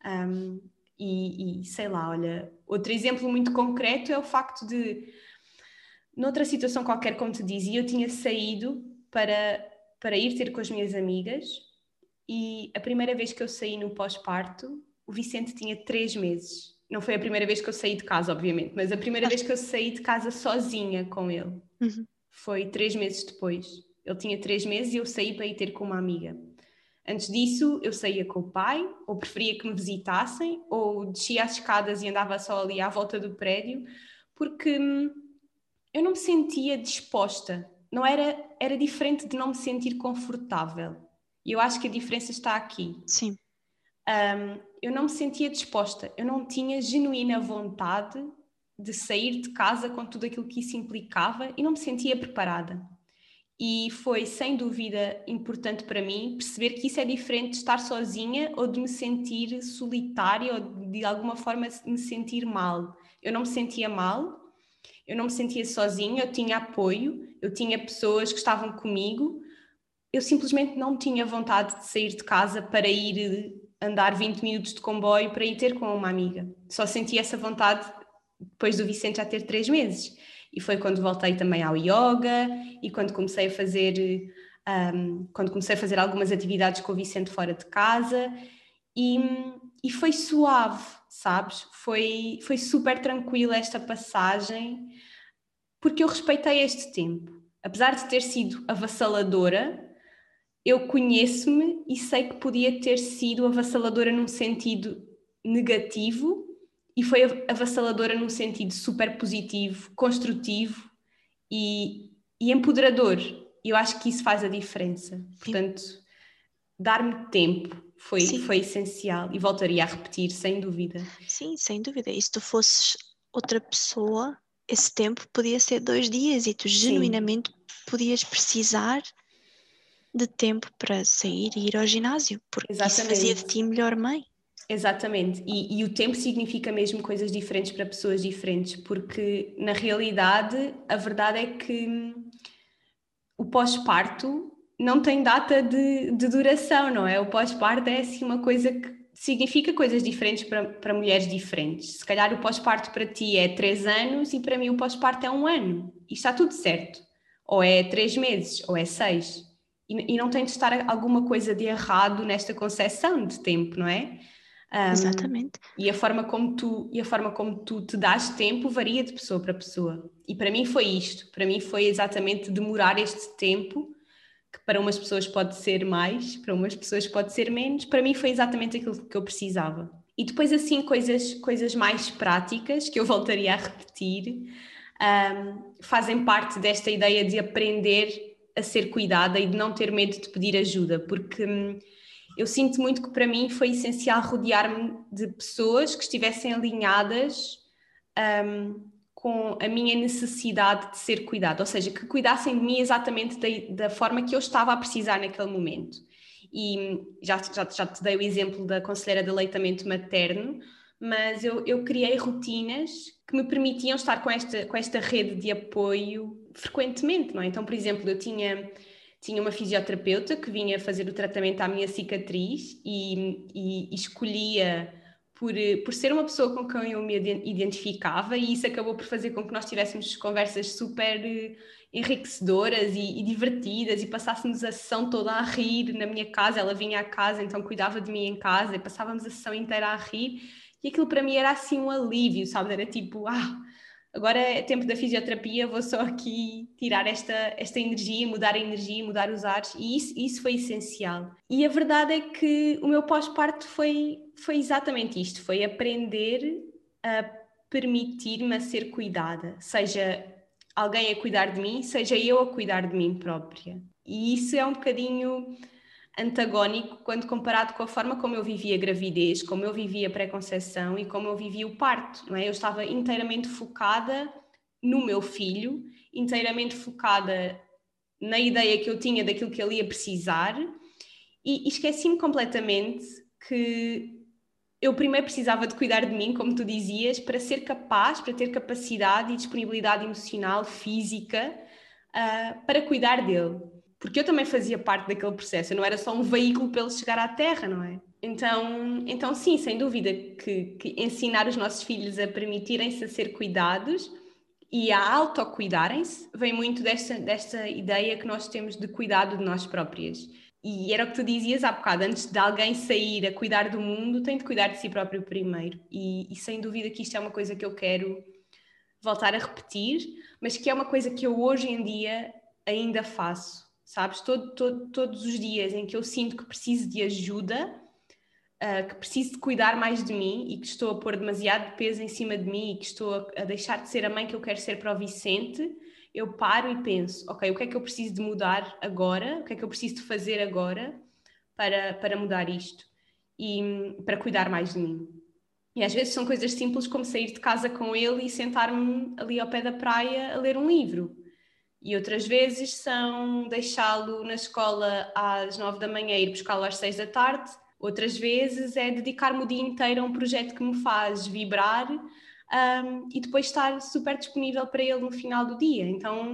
E sei lá, olha, outro exemplo muito concreto é o facto de, noutra situação qualquer, como te dizia, eu tinha saído para ir ter com as minhas amigas e a primeira vez que eu saí no pós-parto, o Vicente tinha 3 meses. Não foi a primeira vez que eu saí de casa, obviamente, mas a primeira vez que eu saí de casa sozinha com ele. Foi 3 meses depois. Ele tinha 3 meses e eu saí para ir ter com uma amiga. Antes disso, eu saía com o pai, ou preferia que me visitassem, ou descia as escadas e andava só ali à volta do prédio, porque eu não me sentia disposta. Não era diferente de não me sentir confortável. E eu acho que a diferença está aqui. Sim. Eu não me sentia disposta, eu não tinha genuína vontade de sair de casa com tudo aquilo que isso implicava e não me sentia preparada. E foi sem dúvida importante para mim perceber que isso é diferente de estar sozinha ou de me sentir solitária ou de alguma forma me sentir mal. Eu não me sentia mal, eu não me sentia sozinha, eu tinha apoio, eu tinha pessoas que estavam comigo, eu simplesmente não tinha vontade de sair de casa para ir andar 20 minutos de comboio para ir ter com uma amiga. Só senti essa vontade depois do Vicente já ter 3 meses. E foi quando voltei também ao yoga e quando comecei a fazer algumas atividades com o Vicente fora de casa e foi suave, sabes? Foi super tranquila esta passagem porque eu respeitei este tempo. Apesar de ter sido avassaladora, eu conheço-me e sei que podia ter sido avassaladora num sentido negativo e foi avassaladora num sentido super positivo, construtivo e empoderador. E eu acho que isso faz a diferença. Portanto, dar-me tempo foi essencial e voltaria a repetir, sem dúvida. Sim, sem dúvida. E se tu fosses outra pessoa, esse tempo podia ser 2 dias e tu genuinamente podias precisar de tempo para sair e ir ao ginásio, porque isso fazia de ti melhor mãe. Exatamente, e o tempo significa mesmo coisas diferentes para pessoas diferentes, porque na realidade a verdade é que o pós-parto não tem data de duração, não é? O pós-parto é assim uma coisa significa coisas diferentes para mulheres diferentes. Se calhar o pós-parto para ti é 3 anos e para mim o pós-parto é 1 ano. E está tudo certo. Ou é 3 meses, ou é 6. E não tem de estar alguma coisa de errado nesta concepção de tempo, não é? Exatamente. E a forma como tu te dás tempo varia de pessoa para pessoa. E para mim foi isto. Para mim foi exatamente demorar este tempo, que para umas pessoas pode ser mais, para umas pessoas pode ser menos. Para mim foi exatamente aquilo que eu precisava. E depois assim coisas mais práticas que eu voltaria a repetir, fazem parte desta ideia de aprender a ser cuidada e de não ter medo de pedir ajuda, porque eu sinto muito que para mim foi essencial rodear-me de pessoas que estivessem alinhadas com a minha necessidade de ser cuidada, ou seja, que cuidassem de mim exatamente da forma que eu estava a precisar naquele momento. E já te dei o exemplo da conselheira de aleitamento materno, mas eu criei rotinas que me permitiam estar com esta rede de apoio frequentemente, não é? Então, por exemplo, eu tinha uma fisioterapeuta que vinha fazer o tratamento à minha cicatriz e escolhia por ser uma pessoa com quem eu me identificava, e isso acabou por fazer com que nós tivéssemos conversas super enriquecedoras e divertidas, e passássemos a sessão toda a rir na minha casa. Ela vinha à casa, então cuidava de mim em casa, e passávamos a sessão inteira a rir, e aquilo para mim era assim um alívio, sabe? Era tipo, agora é tempo da fisioterapia, vou só aqui tirar esta energia, mudar a energia, mudar os ares, e isso foi essencial. E a verdade é que o meu pós-parto foi exatamente isto, foi aprender a permitir-me a ser cuidada, seja alguém a cuidar de mim, seja eu a cuidar de mim própria. E isso é um bocadinho antagónico quando comparado com a forma como eu vivia a gravidez, como eu vivia a pré-conceição e como eu vivia o parto, não é? Eu estava inteiramente focada no meu filho, inteiramente focada na ideia que eu tinha daquilo que ele ia precisar, e esqueci-me completamente que eu primeiro precisava de cuidar de mim, como tu dizias, para ser capaz, para ter capacidade e disponibilidade emocional, física, para cuidar dele. Porque eu também fazia parte daquele processo, eu não era só um veículo para ele chegar à Terra, não é? Então sim, sem dúvida que ensinar os nossos filhos a permitirem-se a ser cuidados e a autocuidarem-se vem muito desta ideia que nós temos de cuidado de nós próprias. E era o que tu dizias há bocado, antes de alguém sair a cuidar do mundo, tem de cuidar de si próprio primeiro. E sem dúvida que isto é uma coisa que eu quero voltar a repetir, mas que é uma coisa que eu hoje em dia ainda faço, sabes? Todos os dias em que eu sinto que preciso de ajuda, que preciso de cuidar mais de mim e que estou a pôr demasiado peso em cima de mim e que estou a deixar de ser a mãe que eu quero ser para o Vicente, eu paro e penso, ok, o que é que eu preciso de mudar agora? O que é que eu preciso de fazer agora para mudar isto? E para cuidar mais de mim. E às vezes são coisas simples como sair de casa com ele e sentar-me ali ao pé da praia a ler um livro. E outras vezes são deixá-lo na escola às 9 da manhã e ir buscá-lo às 6 da tarde. Outras vezes é dedicar-me o dia inteiro a um projeto que me faz vibrar, e depois estar super disponível para ele no final do dia.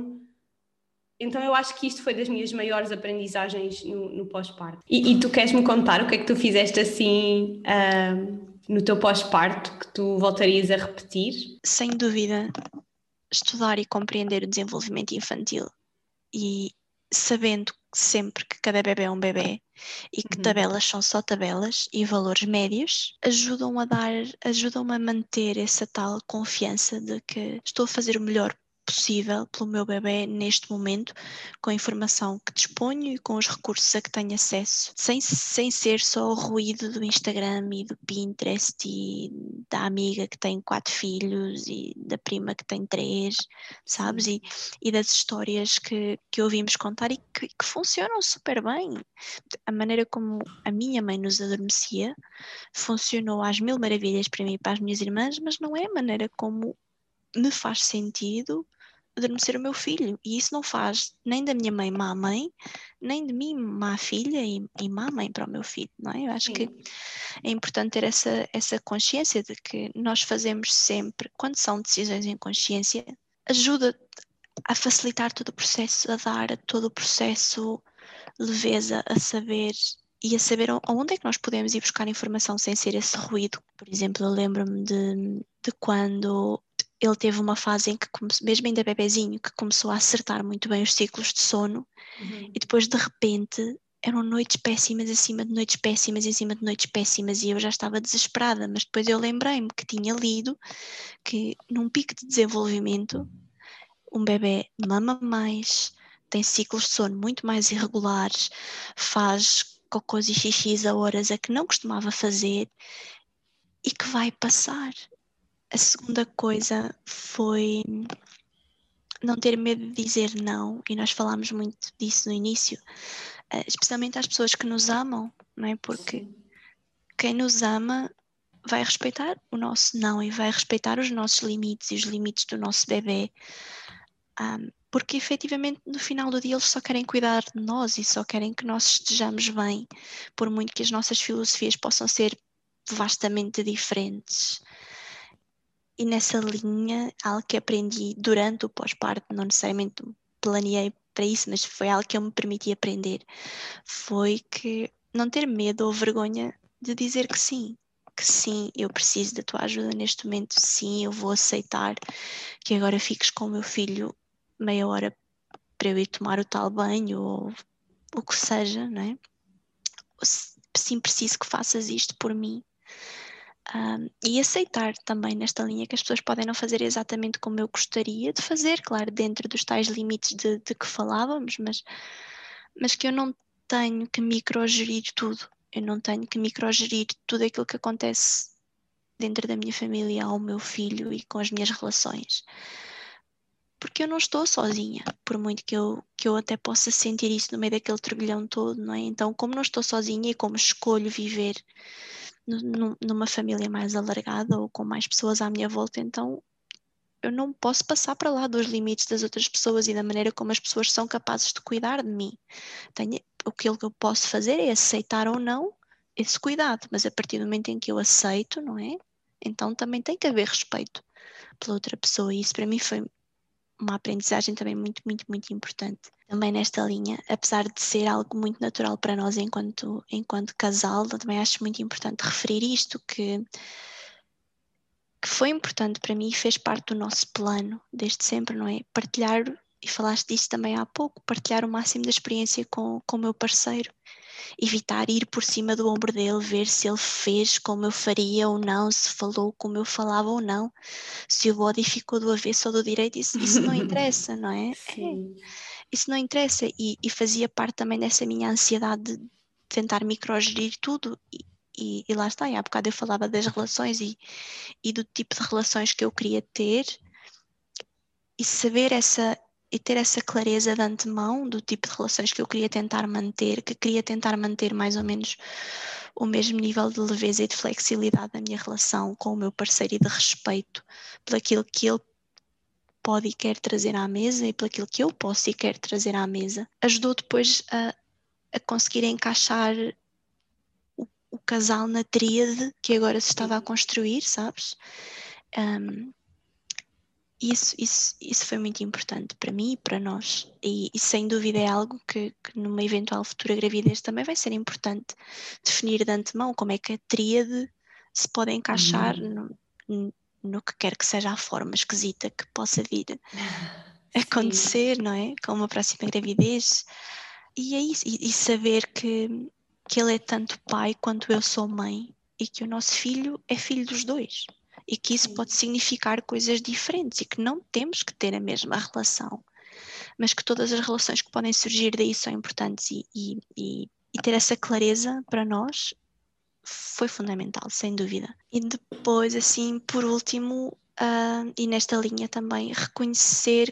Então eu acho que isto foi das minhas maiores aprendizagens no pós-parto. E tu queres-me contar o que é que tu fizeste assim no teu pós-parto que tu voltarias a repetir? Sem dúvida, estudar e compreender o desenvolvimento infantil e sabendo sempre que cada bebé é um bebé e que tabelas são só tabelas e valores médios, ajudam-me a manter essa tal confiança de que estou a fazer o melhor possível pelo meu bebé neste momento, com a informação que disponho e com os recursos a que tenho acesso, sem ser só o ruído do Instagram e do Pinterest e da amiga que tem 4 filhos e da prima que tem 3, sabes? E das histórias que ouvimos contar e que funcionam super bem. A maneira como a minha mãe nos adormecia funcionou às mil maravilhas para mim e para as minhas irmãs, mas não é a maneira como me faz sentido adormecer o meu filho, e isso não faz nem da minha mãe má mãe, nem de mim má filha e má mãe para o meu filho, não é? Eu acho que é importante ter essa consciência de que nós fazemos sempre, quando são decisões em consciência, ajuda a facilitar todo o processo, a dar a todo o processo leveza, a saber e a saber aonde é que nós podemos ir buscar informação sem ser esse ruído. Por exemplo, eu lembro-me de quando ele teve uma fase em que, mesmo ainda bebezinho, que começou a acertar muito bem os ciclos de sono, e depois de repente eram noites péssimas acima de noites péssimas em cima de noites péssimas, e eu já estava desesperada, mas depois eu lembrei-me que tinha lido que num pico de desenvolvimento um bebê mama mais, tem ciclos de sono muito mais irregulares, faz cocôs e xixis a horas a que não costumava fazer e que vai passar. A segunda coisa foi não ter medo de dizer não, e nós falámos muito disso no início, especialmente às pessoas que nos amam, não é? Porque Sim. quem nos ama vai respeitar o nosso não e vai respeitar os nossos limites e os limites do nosso bebê. Porque efetivamente no final do dia eles só querem cuidar de nós e só querem que nós estejamos bem, por muito que as nossas filosofias possam ser vastamente diferentes. E nessa linha, algo que aprendi durante o pós-parto, não necessariamente planeei para isso, mas foi algo que eu me permiti aprender, foi que não ter medo ou vergonha de dizer que sim, eu preciso da tua ajuda neste momento, sim, eu vou aceitar que agora fiques com o meu filho meia hora para eu ir tomar o tal banho ou o que seja, não é? Sim, preciso que faças isto por mim. E aceitar também nesta linha que as pessoas podem não fazer exatamente como eu gostaria de fazer, claro, dentro dos tais limites de que falávamos, mas que eu não tenho que microgerir tudo. Eu não tenho que microgerir tudo aquilo que acontece dentro da minha família ao meu filho e com as minhas relações. Porque eu não estou sozinha, por muito que eu até possa sentir isso no meio daquele turbilhão todo, não é? Então, como não estou sozinha e como escolho viver numa família mais alargada ou com mais pessoas à minha volta, então eu não posso passar para lá dos limites das outras pessoas e da maneira como as pessoas são capazes de cuidar de mim. Aquilo que eu posso fazer é aceitar ou não esse cuidado, mas a partir do momento em que eu aceito, não é? Então também tem que haver respeito pela outra pessoa, e isso para mim foi uma aprendizagem também muito, muito, muito importante. Também nesta linha, apesar de ser algo muito natural para nós enquanto casal, eu também acho muito importante referir isto, que foi importante para mim e fez parte do nosso plano desde sempre, não é? Partilhar, e falaste disso também há pouco, partilhar o máximo da experiência com o meu parceiro. Evitar ir por cima do ombro dele, ver se ele fez como eu faria ou não, se falou como eu falava ou não, se o body ficou do avesso ou do direito, isso não interessa, não é? Sim. Isso não interessa, e fazia parte também dessa minha ansiedade de tentar microgerir tudo, e lá está, e há bocado eu falava das relações e do tipo de relações que eu queria ter, e saber e ter essa clareza de antemão do tipo de relações que eu queria tentar manter, que queria tentar manter mais ou menos o mesmo nível de leveza e de flexibilidade da minha relação com o meu parceiro e de respeito pelaquilo que ele pode e quer trazer à mesa e pelaquilo que eu posso e quero trazer à mesa. Ajudou depois a conseguir encaixar o casal na tríade que agora se estava a construir, sabes? Isso foi muito importante para mim e para nós, e sem dúvida é algo que numa eventual futura gravidez também vai ser importante definir de antemão como é que a tríade se pode encaixar no que quer que seja a forma esquisita que possa vir a Sim. acontecer, não é? Com uma próxima gravidez. E é isso, e saber que ele é tanto pai quanto eu sou mãe, e que o nosso filho é filho dos dois, e que isso pode significar coisas diferentes e que não temos que ter a mesma relação, mas que todas as relações que podem surgir daí são importantes, e ter essa clareza para nós foi fundamental, sem dúvida. E depois, assim, por último, e nesta linha também, reconhecer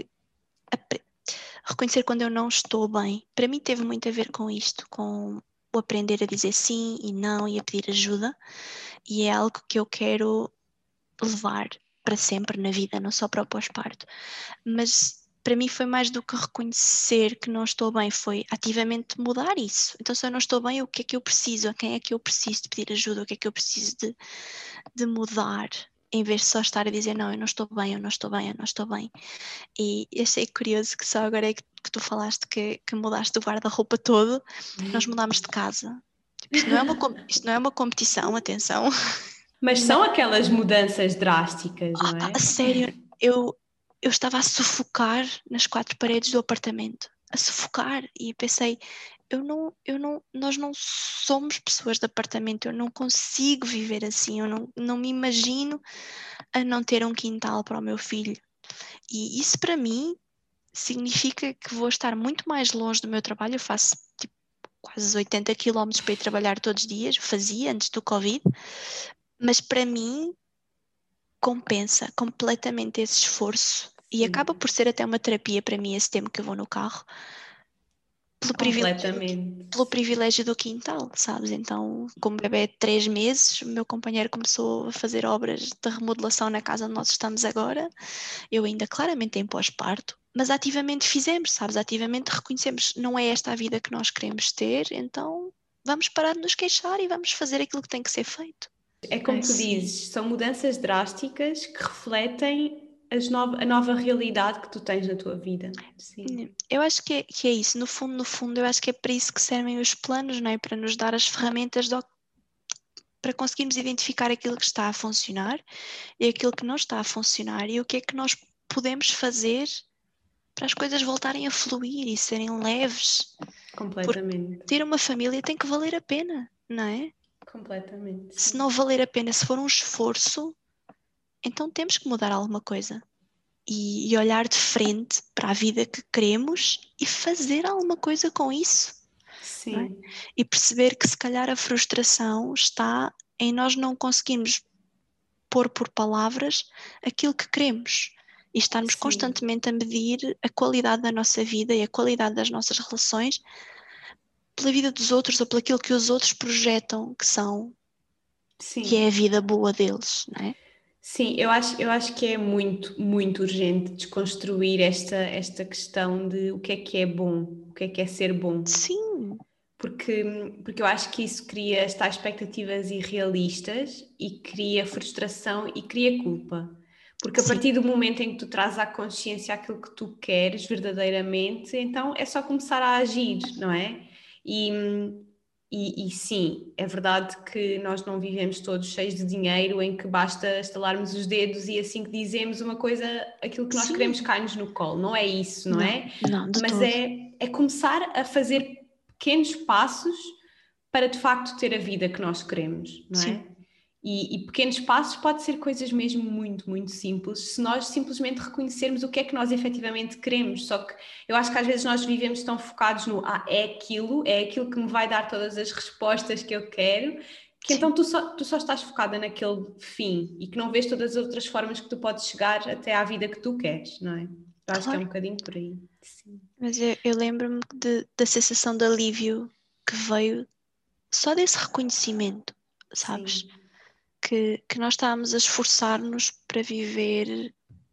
quando eu não estou bem. Para mim teve muito a ver com isto, com o aprender a dizer sim e não e a pedir ajuda, e é algo que eu quero levar para sempre na vida, não só para o pós-parto. Mas para mim foi mais do que reconhecer que não estou bem, foi ativamente mudar isso. Então, se eu não estou bem, o que é que eu preciso? A quem é que eu preciso de pedir ajuda? O que é que eu preciso de mudar? Em vez de só estar a dizer, não, eu não estou bem, eu não estou bem, eu não estou bem. E achei curioso que só agora é que que tu falaste que mudaste o guarda-roupa todo, nós mudámos de casa. Tipo, isto não é uma competição, atenção. Mas são aquelas mudanças drásticas, não é? A sério, eu estava a sufocar nas 4 paredes do apartamento, a sufocar, e pensei, nós não somos pessoas de apartamento, eu não consigo viver assim, eu não me imagino a não ter um quintal para o meu filho. E isso para mim significa que vou estar muito mais longe do meu trabalho. Eu faço tipo quase 80 quilómetros para ir trabalhar todos os dias, fazia antes do Covid, mas para mim compensa completamente esse esforço e acaba por ser até uma terapia para mim esse tempo que eu vou no carro, Completamente. pelo privilégio do quintal, sabes? Então, como o bebê é de 3 meses, o meu companheiro começou a fazer obras de remodelação na casa onde nós estamos agora, eu ainda claramente em pós-parto, mas ativamente fizemos, sabes? Ativamente reconhecemos, não é esta a vida que nós queremos ter, então vamos parar de nos queixar e vamos fazer aquilo que tem que ser feito. É como tu dizes, são mudanças drásticas que refletem a nova realidade que tu tens na tua vida. Sim. Eu acho que é isso, no fundo, eu acho que é para isso que servem os planos, não é? Para nos dar as ferramentas para conseguirmos identificar aquilo que está a funcionar e aquilo que não está a funcionar e o que é que nós podemos fazer para as coisas voltarem a fluir e serem leves. Completamente. Porque ter uma família tem que valer a pena, não é? Completamente. Se Sim. não valer a pena, se for um esforço, então temos que mudar alguma coisa. E olhar de frente para a vida que queremos e fazer alguma coisa com isso. Não é? Sim. E perceber que se calhar a frustração está em nós não conseguirmos pôr por palavras aquilo que queremos e estarmos Sim. constantemente a medir a qualidade da nossa vida e a qualidade das nossas relações pela vida dos outros ou pelo aquilo que os outros projetam que são, Sim. que é a vida boa deles, não é? Sim, eu acho que é muito, muito urgente desconstruir esta questão de o que é bom, o que é ser bom. Sim. Porque eu acho que isso cria estas expectativas irrealistas e cria frustração e cria culpa. Porque a partir do momento em que tu trazes à consciência aquilo que tu queres verdadeiramente, então é só começar a agir, não é? E sim, é verdade que nós não vivemos todos cheios de dinheiro em que basta estalarmos os dedos e assim que dizemos uma coisa, aquilo que nós queremos cai-nos no colo. Não é isso, não é? Não, de Mas todo. é começar a fazer pequenos passos para de facto ter a vida que nós queremos, não é? E pequenos passos pode ser coisas mesmo muito, muito simples, se nós simplesmente reconhecermos o que é que nós efetivamente queremos. Só que eu acho que às vezes nós vivemos tão focados no é aquilo que me vai dar todas as respostas que eu quero, que então tu só estás focada naquele fim e que não vês todas as outras formas que tu podes chegar até à vida que tu queres, não é? Eu acho que é um bocadinho por aí. Sim. Mas eu lembro-me da sensação de alívio que veio só desse reconhecimento, sabes? Sim. Que nós estávamos a esforçar-nos para viver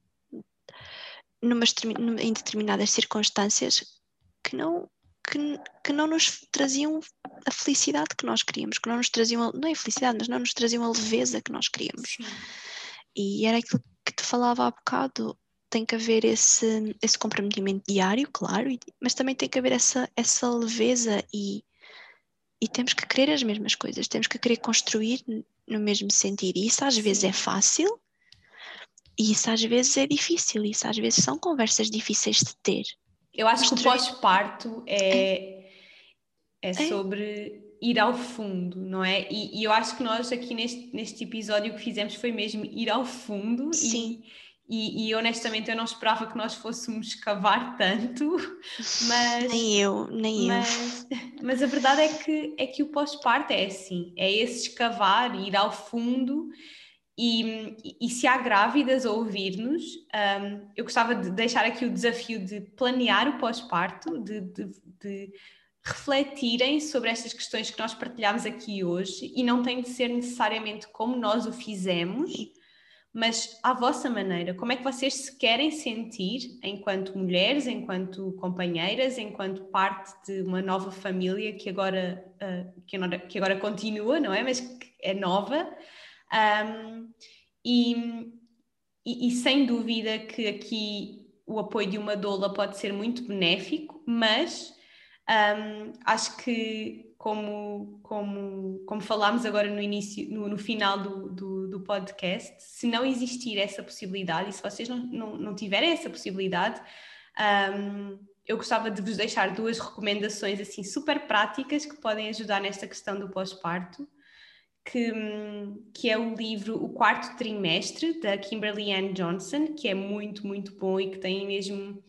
em determinadas circunstâncias que que não nos traziam a felicidade que nós queríamos, que não nos traziam, não é a felicidade, mas não nos traziam a leveza que nós queríamos. Sim. E era aquilo que te falava há bocado, tem que haver esse comprometimento diário, claro, mas também tem que haver essa leveza e temos que querer as mesmas coisas, temos que querer construir no mesmo sentido. E isso às vezes é fácil e isso às vezes é difícil, isso às vezes são conversas difíceis de ter. Eu acho que o pós-parto é sobre ir ao fundo, não é? E eu acho que nós aqui neste episódio que fizemos foi mesmo ir ao fundo. Sim. E honestamente eu não esperava que nós fôssemos cavar tanto, Nem eu. Mas a verdade é que o pós-parto é assim, é esse escavar, ir ao fundo. E se há grávidas a ouvir-nos, eu gostava de deixar aqui o desafio de planear o pós-parto, de refletirem sobre estas questões que nós partilhámos aqui hoje, e não tem de ser necessariamente como nós o fizemos, mas à vossa maneira. Como é que vocês se querem sentir enquanto mulheres, enquanto companheiras, enquanto parte de uma nova família que agora continua, não é? Mas que é nova. E sem dúvida que aqui o apoio de uma doula pode ser muito benéfico, mas acho que como falámos agora no início, no final do podcast, se não existir essa possibilidade e se vocês não tiverem essa possibilidade, eu gostava de vos deixar 2 recomendações assim super práticas que podem ajudar nesta questão do pós-parto, que é o livro O Quarto Trimestre, da Kimberly Ann Johnson, que é muito, muito bom e que tem mesmo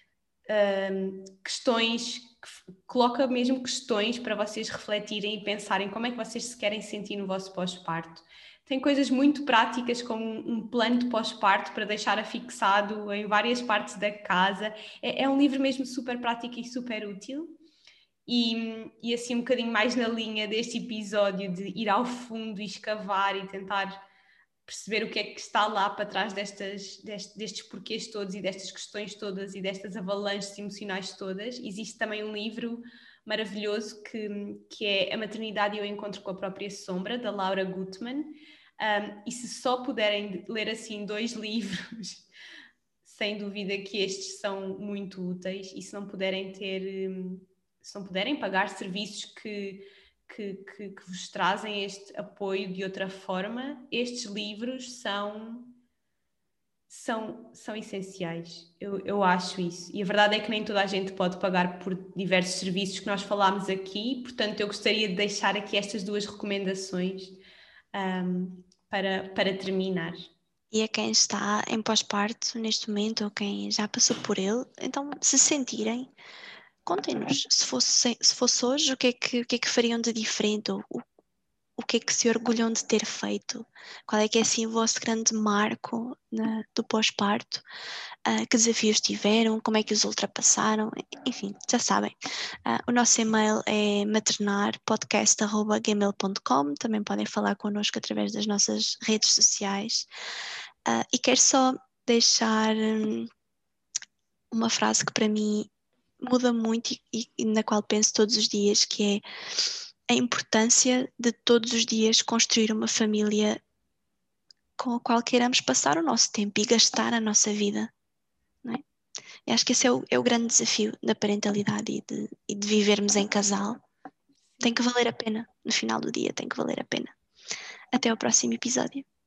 questões, coloca mesmo questões para vocês refletirem e pensarem como é que vocês se querem sentir no vosso pós-parto. Tem coisas muito práticas como um plano de pós-parto para deixar afixado em várias partes da casa. É um livro mesmo super prático e super útil. E assim um bocadinho mais na linha deste episódio de ir ao fundo e escavar e tentar perceber o que é que está lá para trás destes porquês todos e destas questões todas e destas avalanches emocionais todas. Existe também um livro maravilhoso que é A Maternidade e o Encontro com a Própria Sombra, da Laura Gutman. E se só puderem ler assim 2 livros, sem dúvida que estes são muito úteis, e se não puderem pagar serviços que vos trazem este apoio de outra forma, estes livros são essenciais. Eu acho isso. E a verdade é que nem toda a gente pode pagar por diversos serviços que nós falámos aqui, portanto eu gostaria de deixar aqui estas 2 recomendações para terminar. E a quem está em pós-parto neste momento ou quem já passou por ele, então se sentirem, contem-nos, se fosse hoje, o que é que fariam de diferente, ou o que é que se orgulham de ter feito, qual é que é assim o vosso grande marco do pós-parto, que desafios tiveram, como é que os ultrapassaram, enfim, já sabem. O nosso e-mail é maternarpodcast@gmail.com, também podem falar connosco através das nossas redes sociais. E quero só deixar uma frase que para mim muda muito e na qual penso todos os dias, que é a importância de todos os dias construir uma família com a qual queiramos passar o nosso tempo e gastar a nossa vida, não é? Eu acho que esse é o grande desafio da parentalidade e de vivermos em casal. Tem que valer a pena, no final do dia tem que valer a pena. Até ao próximo episódio.